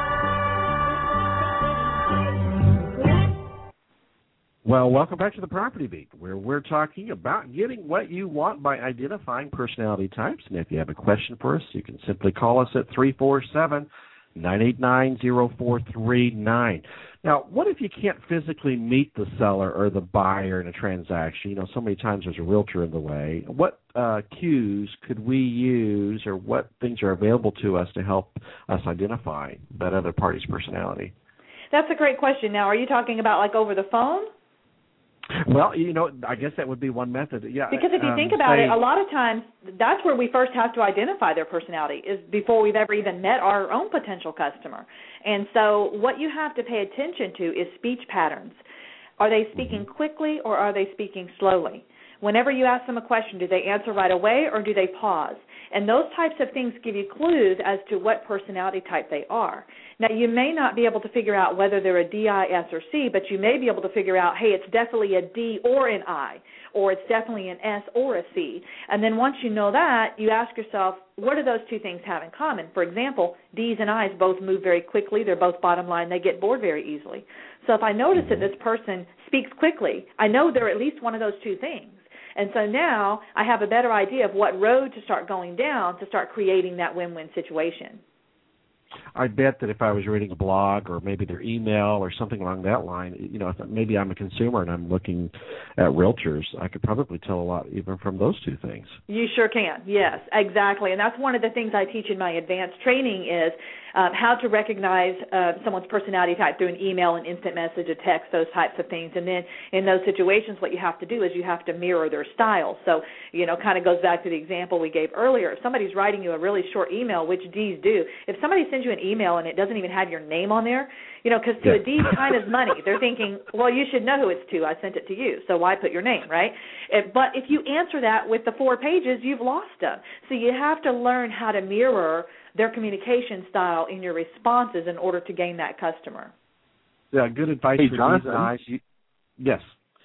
Well, welcome back to the Property Beat, where we're talking about getting what you want by identifying personality types. And if you have a question for us, you can simply call us at three four seven, nine eight nine, zero four three nine. Now, what if you can't physically meet the seller or the buyer in a transaction? You know, so many times there's a realtor in the way. What uh, cues could we use, or what things are available to us to help us identify that other party's personality? That's a great question. Now, are you talking about like over the phone? Well, you know, I guess that would be one method. Yeah. Because if you um, think about say, it, a lot of times that's where we first have to identify their personality, is before we've ever even met our own potential customer. And so what you have to pay attention to is speech patterns. Are they speaking quickly or are they speaking slowly? Whenever you ask them a question, do they answer right away or do they pause? And those types of things give you clues as to what personality type they are. Now, you may not be able to figure out whether they're a D, I, S, or C, but you may be able to figure out, hey, it's definitely a D or an I, or it's definitely an S or a C. And then once you know that, you ask yourself, what do those two things have in common? For example, D's and I's both move very quickly. They're both bottom line. They get bored very easily. So if I notice that this person speaks quickly, I know they're at least one of those two things. And so now I have a better idea of what road to start going down to start creating that win-win situation. I bet that if I was reading a blog or maybe their email or something along that line, you know, if maybe I'm a consumer and I'm looking at realtors, I could probably tell a lot even from those two things. You sure can. Yes, exactly. And that's one of the things I teach in my advanced training is um, how to recognize uh, someone's personality type through an email, an instant message, a text, those types of things. And then in those situations, what you have to do is you have to mirror their style. So, you know, kind of goes back to the example we gave earlier. If somebody's writing you a really short email, which D's do, if somebody sends you an email and it doesn't even have your name on there, you know, because to yeah. a D, time is money. They're thinking, well, you should know who it's to. I sent it to you, so why put your name, right? It, but if you answer that with the four pages, you've lost them. So you have to learn how to mirror their communication style in your responses in order to gain that customer. Yeah, good advice hey, for Jonathan. D's and I's. You, yes.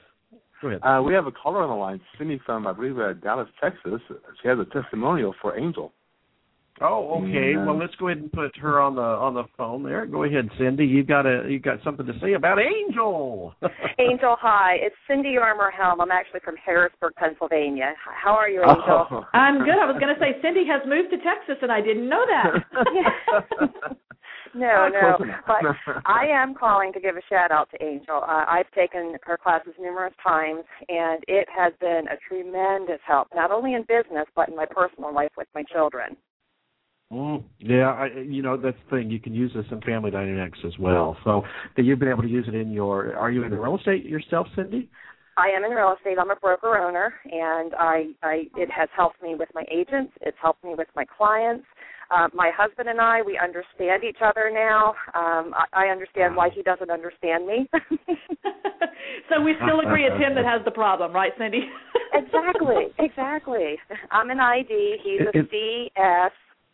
Go ahead. Uh, we have a caller on the line, Cindy from, I believe, uh, Dallas, Texas. She has a testimonial for Angel. Oh, okay. And, uh, well, let's go ahead and put her on the on the phone there. Go ahead, Cindy. You've got a you got something to say about Angel. Angel, hi. It's Cindy Armour Helm. I'm actually from Harrisburg, Pennsylvania. How are you, Angel? Oh. I'm good. I was going to say Cindy has moved to Texas, and I didn't know that. No, no. But I am calling to give a shout-out to Angel. Uh, I've taken her classes numerous times, and it has been a tremendous help, not only in business, but in my personal life with my children. Mm, yeah, I, you know, that's the thing. You can use this in family dynamics as well. So that you've been able to use it in your, are you in real estate yourself, Cindy? I am in real estate. I'm a broker owner, and I, I it has helped me with my agents. It's helped me with my clients. Uh, my husband and I, we understand each other now. Um, I, I understand why he doesn't understand me. So we still agree it's him that has the problem, right, Cindy? Exactly, exactly. I'm an I D. He's a it, C S.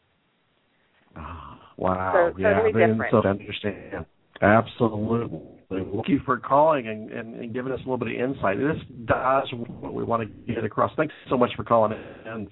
Oh, wow. So, yeah, totally then different. so I understand. Absolutely. Thank you for calling and, and, and giving us a little bit of insight. This does what we want to get across. Thanks so much for calling in.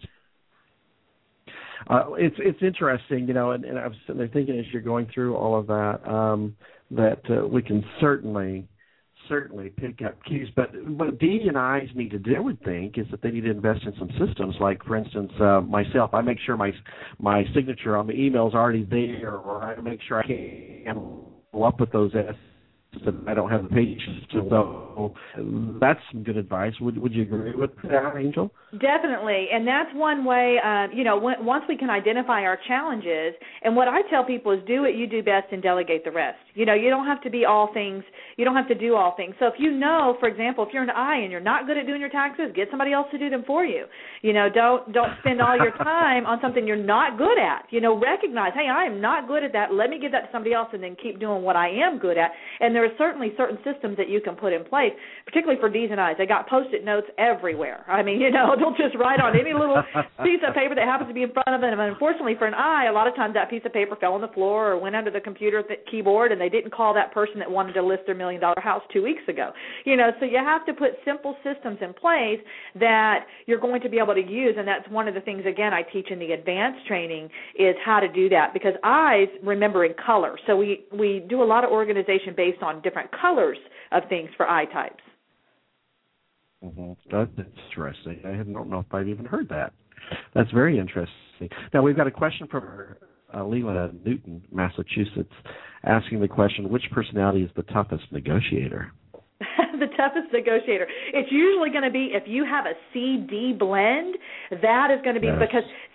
Uh, it's it's interesting, you know, and, and I was sitting there thinking as you're going through all of that, um, that uh, we can certainly certainly pick up cues. But what D and I's need to do, I would think, is that they need to invest in some systems. Like, for instance, uh, myself, I make sure my my signature on the email is already there, or I make sure I can follow up with those S that I don't have the patience to. So that's some good advice. Would Would you agree with that, Angel? Definitely, and that's one way, uh, you know, when, once we can identify our challenges, and what I tell people is do what you do best and delegate the rest. You know, you don't have to be all things, you don't have to do all things. So if you know, for example, if you're an I and you're not good at doing your taxes, get somebody else to do them for you. You know, don't don't spend all your time on something you're not good at. You know, recognize, hey, I am not good at that, let me give that to somebody else and then keep doing what I am good at. And there are certainly certain systems that you can put in place, particularly for D's and I's. They got Post-it notes everywhere. I mean, you know, they'll just write on any little piece of paper that happens to be in front of them. And unfortunately for an I, a lot of times that piece of paper fell on the floor or went under the computer th- keyboard, and they didn't call that person that wanted to list their million-dollar house two weeks ago. You know, so you have to put simple systems in place that you're going to be able to use, and that's one of the things, again, I teach in the advanced training is how to do that, because I's remember in color. So we, we do a lot of organization based on different colors of things for I types. Mm-hmm. That's interesting. I don't know if I've even heard that. That's very interesting. Now, we've got a question from uh, Leela Newton, Massachusetts, asking the question, which personality is the toughest negotiator? The toughest negotiator. It's usually going to be if you have a C D blend, that is going to be yes. because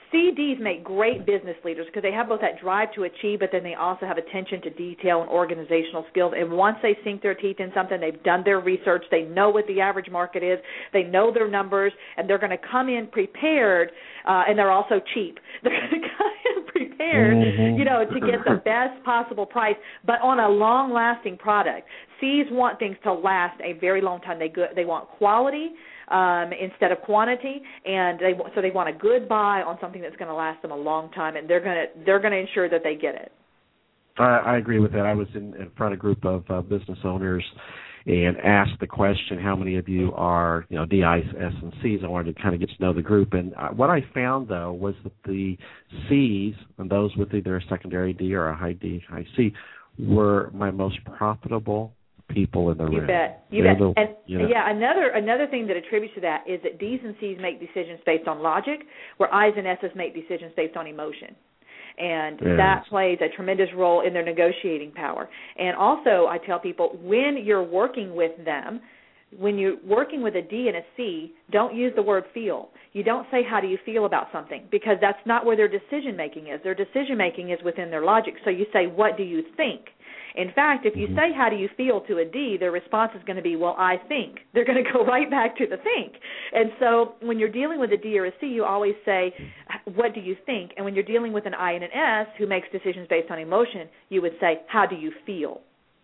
C Ds make great business leaders because they have both that drive to achieve, but then they also have attention to detail and organizational skills. And once they sink their teeth in something, they've done their research, they know what the average market is, they know their numbers, and they're going to come in prepared, uh, and they're also cheap. They're going to come in prepared, mm-hmm. you know, to get the best possible price, but on a long-lasting product. C's want things to last a very long time. They go, they want quality um, instead of quantity, and they so they want a good buy on something that's going to last them a long time, and they're going to they're going to ensure that they get it. I, I agree with that. I was in, in front of a group of uh, business owners and asked the question, how many of you are, you know, D, I, S, and C's? I wanted to kind of get to know the group. And uh, what I found, though, was that the C's, and those with either a secondary D or a high D, high C, were my most profitable people in the you room. Bet. You They're bet. the, and you know. yeah, another another thing that attributes to that is that D's and C's make decisions based on logic, where I's and S's make decisions based on emotion. And yes. that plays a tremendous role in their negotiating power. And also, I tell people, when you're working with them, when you're working with a D and a C, don't use the word feel. You don't say, how do you feel about something? Because that's not where their decision-making is. Their decision-making is within their logic. So you say, what do you think? In fact, if you say, how do you feel to a D, their response is going to be, well, I think. They're going to go right back to the think. And so when you're dealing with a D or a C, you always say, what do you think? And when you're dealing with an I and an S who makes decisions based on emotion, you would say, how do you feel?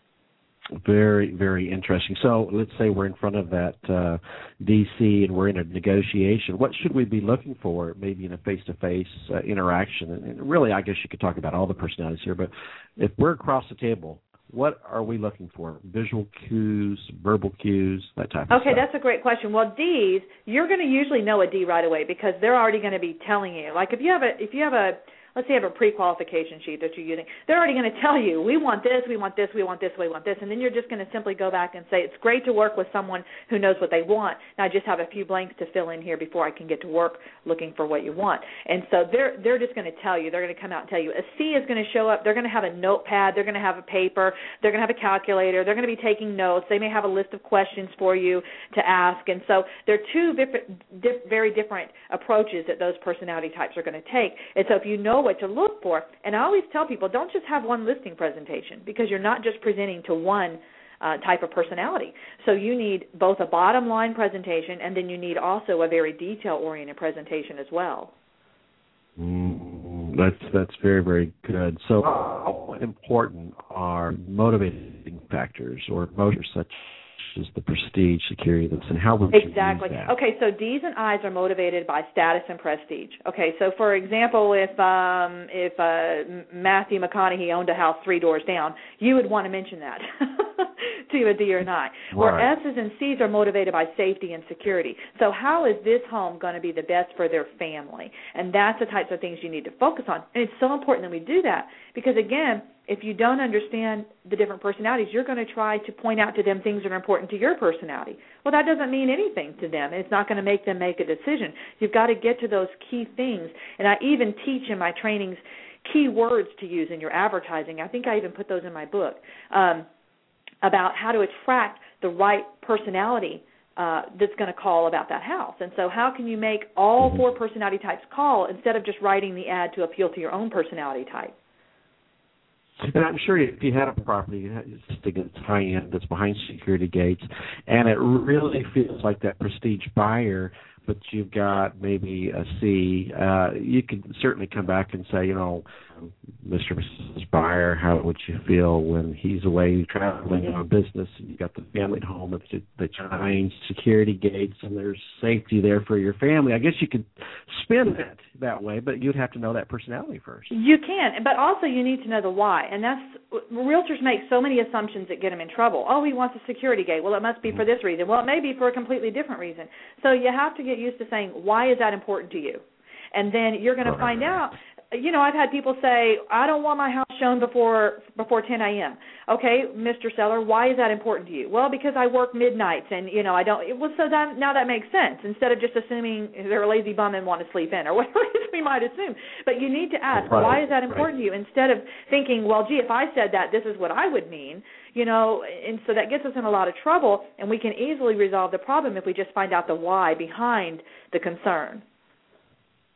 Very, very interesting. So let's say we're in front of that uh, D C and we're in a negotiation. What should we be looking for maybe in a face-to-face uh, interaction? And, and really, I guess you could talk about all the personalities here, but if we're across the table, what are we looking for? Visual cues, verbal cues, that type of okay, stuff. Okay, that's a great question. Well, D's, you're going to usually know a D right away because they're already going to be telling you. Like if you have a, if you have a, let's say you have a pre-qualification sheet that you're using, they're already going to tell you, we want this, we want this, we want this, we want this, and then you're just going to simply go back and say, it's great to work with someone who knows what they want. Now I just have a few blanks to fill in here before I can get to work looking for what you want. And so they're they're just going to tell you, they're going to come out and tell you. A C is going to show up, they're going to have a notepad, they're going to have a paper, they're going to have a calculator, they're going to be taking notes, they may have a list of questions for you to ask, and so there are two different, diff, very different approaches that those personality types are going to take. And so if you know what to look for, and I always tell people, don't just have one listing presentation because you're not just presenting to one uh, type of personality. So you need both a bottom line presentation and then you need also a very detail-oriented presentation as well. Mm, that's that's very, very good. So how important are motivating factors or motivators such as the prestige, security, and how would you exactly. use that? Okay, so D's and I's are motivated by status and prestige. Okay, so for example, if um, if uh, Matthew McConaughey owned a house three doors down, you would want to mention that to a D or an I. Right. Where S's and C's are motivated by safety and security. So how is this home going to be the best for their family? And that's the types of things you need to focus on. And it's so important that we do that because, again, if you don't understand the different personalities, you're going to try to point out to them things that are important to your personality. Well, that doesn't mean anything to them. It's not going to make them make a decision. You've got to get to those key things. And I even teach in my trainings key words to use in your advertising. I think I even put those in my book um, about how to attract the right personality uh, that's going to call about that house. And so how can you make all four personality types call instead of just writing the ad to appeal to your own personality type? And I'm sure if you had a property that's high end, that's behind security gates, and it really feels like that prestige buyer, but you've got maybe a C, uh, you could certainly come back and say, you know, Mister and Missus Buyer, how would you feel when he's away traveling on business and you've got the family at home with the giant security gates and there's safety there for your family? I guess you could spin it that way, but you'd have to know that personality first. You can, but also you need to know the why. And that's, realtors make so many assumptions that get them in trouble. Oh, he wants a security gate. Well, it must be for this reason. Well, it may be for a completely different reason. So you have to get used to saying, why is that important to you? And then you're going to find out. You know, I've had people say, I don't want my house shown before before ten a.m. Okay, Mister Seller, why is that important to you? Well, because I work midnights and, you know, I don't. Well, so that, now that makes sense instead of just assuming they're a lazy bum and want to sleep in or whatever it is we might assume. But you need to ask, right, why is that important right. to you? Instead of thinking, well, gee, if I said that, this is what I would mean. You know, and so that gets us in a lot of trouble, and we can easily resolve the problem if we just find out the why behind the concern.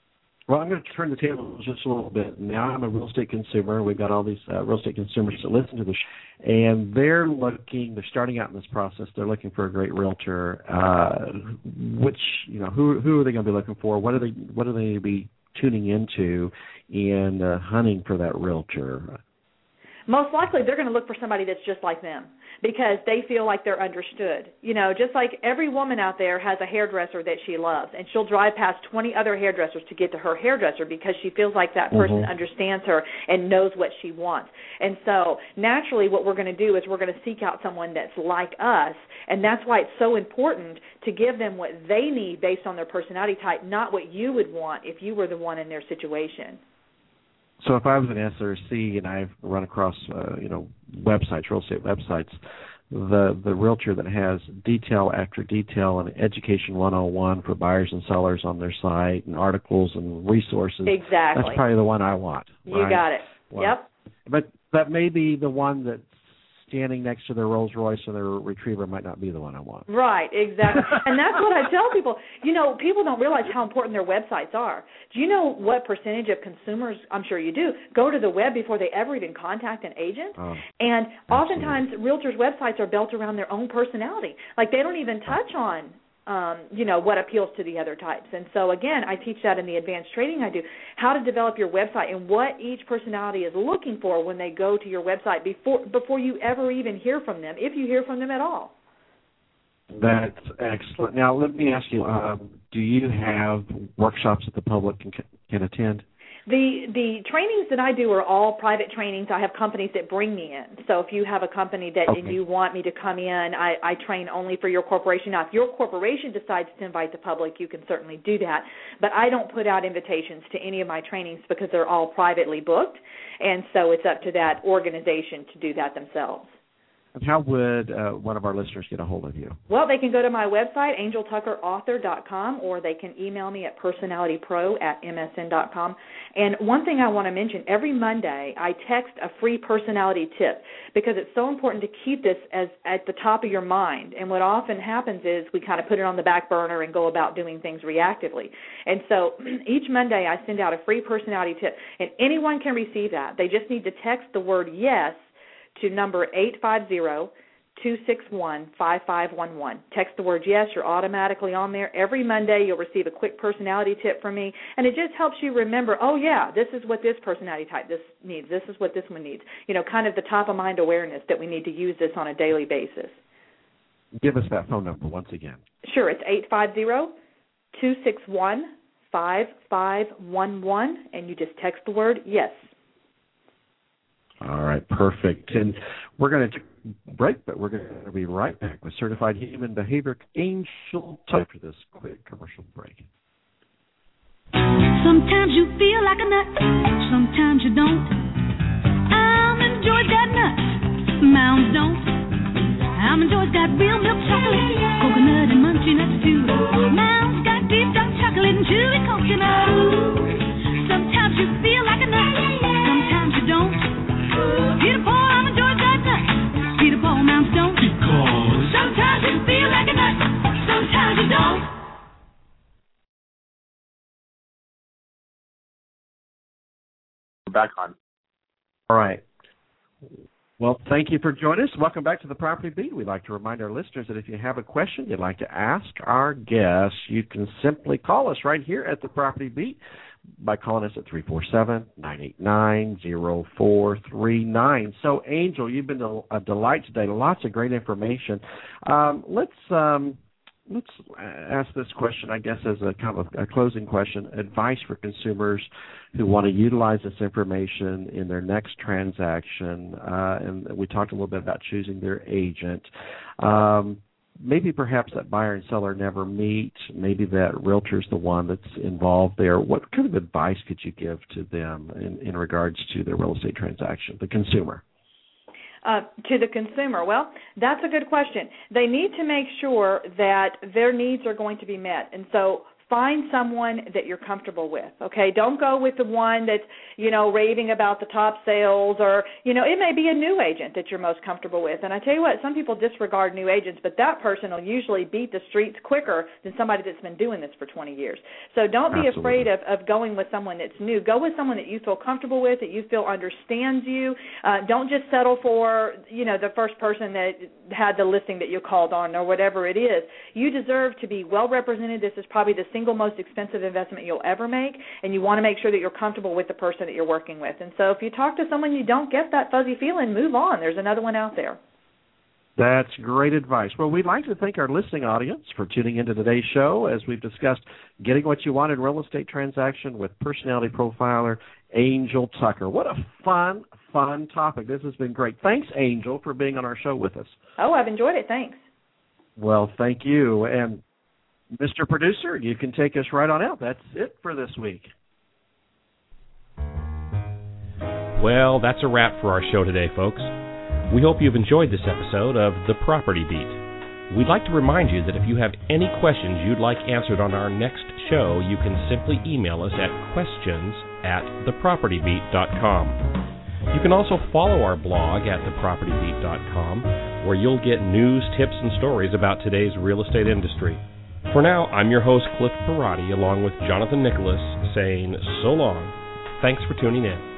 Well, I'm going to turn the table just a little bit. Now I'm a real estate consumer. We've got all these uh, real estate consumers that listen to the show, and they're looking, they're starting out in this process. They're looking for a great realtor. Uh, which, you know, who who are they going to be looking for? What are they What are they going to be tuning into and uh, hunting for that realtor? Most likely they're going to look for somebody that's just like them because they feel like they're understood. You know, just like every woman out there has a hairdresser that she loves, and she'll drive past twenty other hairdressers to get to her hairdresser because she feels like that person mm-hmm. understands her and knows what she wants. And so naturally what we're going to do is we're going to seek out someone that's like us, and that's why it's so important to give them what they need based on their personality type, not what you would want if you were the one in their situation. So if I was an S R C and I've run across, uh, you know, websites, real estate websites, the the realtor that has detail after detail and education one oh one for buyers and sellers on their site and articles and resources, exactly. that's probably the one I want. You right? got it. Well, yep. But that may be the one that's standing next to their Rolls Royce and their Retriever might not be the one I want. Right, exactly. And that's what I tell people. You know, people don't realize how important their websites are. Do you know what percentage of consumers, I'm sure you do, go to the web before they ever even contact an agent? Oh, and absolutely. Oftentimes realtors' websites are built around their own personality. Like they don't even touch on Um, you know, what appeals to the other types. And so, again, I teach that in the advanced training I do, how to develop your website and what each personality is looking for when they go to your website before before you ever even hear from them, if you hear from them at all. That's excellent. Now, let me ask you, um, do you have workshops that the public can, can attend? The the trainings that I do are all private trainings. I have companies that bring me in. So if you have a company that okay. and you want me to come in, I, I train only for your corporation. Now, if your corporation decides to invite the public, you can certainly do that. But I don't put out invitations to any of my trainings because they're all privately booked. And so it's up to that organization to do that themselves. And how would uh, one of our listeners get a hold of you? Well, they can go to my website, angel tucker author dot com, or they can email me at personality pro at m s n dot com. And one thing I want to mention, every Monday I text a free personality tip because it's so important to keep this as at the top of your mind. And what often happens is we kind of put it on the back burner and go about doing things reactively. And so each Monday I send out a free personality tip, and anyone can receive that. They just need to text the word yes to number eight five zero, two six one, five five one one. Text the word yes, you're automatically on there. Every Monday you'll receive a quick personality tip from me, and it just helps you remember, oh, yeah, this is what this personality type this needs. This is what this one needs. You know, kind of the top-of-mind awareness that we need to use this on a daily basis. Give us that phone number once again. Sure, it's eight five zero, two six one, five five one one, and you just text the word yes. All right, perfect. And we're going to take a break, but we're going to be right back with Certified Human Behavior Angel Tucker for this quick commercial break. Sometimes you feel like a nut, sometimes you don't. Almond Joy's got nuts, Mounds don't. Almond Joy's got real milk chocolate, coconut and munchy nuts too. Mounds got deep dark chocolate and chewy coconut. Sometimes you feel like a nut, sometimes you don't. Peter Paul, Almond Joy's got nuts. Peter Paul, Mounds don't. Because sometimes you feel like a nut, sometimes you don't. Back on. All right. Well, thank you for joining us. Welcome back to the Property Beat. We'd like to remind our listeners that if you have a question you'd like to ask our guests, you can simply call us right here at the Property Beat by calling us at three four seven, nine eight nine, zero four three nine. So, Angel, you've been a delight today. Lots of great information. Um, let's um, let's ask this question, I guess, as a kind of a closing question. Advice for consumers who want to utilize this information in their next transaction. Uh, and we talked a little bit about choosing their agent. Um, maybe perhaps that buyer and seller never meet. Maybe that realtor's the one that's involved there. What kind of advice could you give to them in, in regards to their real estate transaction, the consumer? Uh, to the consumer? Well, that's a good question. They need to make sure that their needs are going to be met. And so find someone that you're comfortable with, okay? Don't go with the one that's, you know, raving about the top sales, or, you know, it may be a new agent that you're most comfortable with. And I tell you what, some people disregard new agents, but that person will usually beat the streets quicker than somebody that's been doing this for twenty years. So don't be Absolutely. afraid of, of going with someone that's new. Go with someone that you feel comfortable with, that you feel understands you. Uh, don't just settle for, you know, the first person that had the listing that you called on or whatever it is. You deserve to be well represented. This is probably the single most expensive investment you'll ever make, and you want to make sure that you're comfortable with the person that you're working with. And so if you talk to someone you don't get that fuzzy feeling, move on. There's another one out there. That's great advice. Well, we'd like to thank our listening audience for tuning into today's show as we've discussed getting what you want in real estate transaction with personality profiler Angel Tucker. What a fun, fun topic. This has been great. Thanks, Angel, for being on our show with us. Oh, I've enjoyed it. Thanks. Well, thank you. And Mister Producer, you can take us right on out. That's it for this week. Well, that's a wrap for our show today, folks. We hope you've enjoyed this episode of The Property Beat. We'd like to remind you that if you have any questions you'd like answered on our next show, you can simply email us at questions at the property beat dot com. You can also follow our blog at the property beat dot com, where you'll get news, tips, and stories about today's real estate industry. For now, I'm your host, Cliff Perotti, along with Jonathan Nicholas, saying so long. Thanks for tuning in.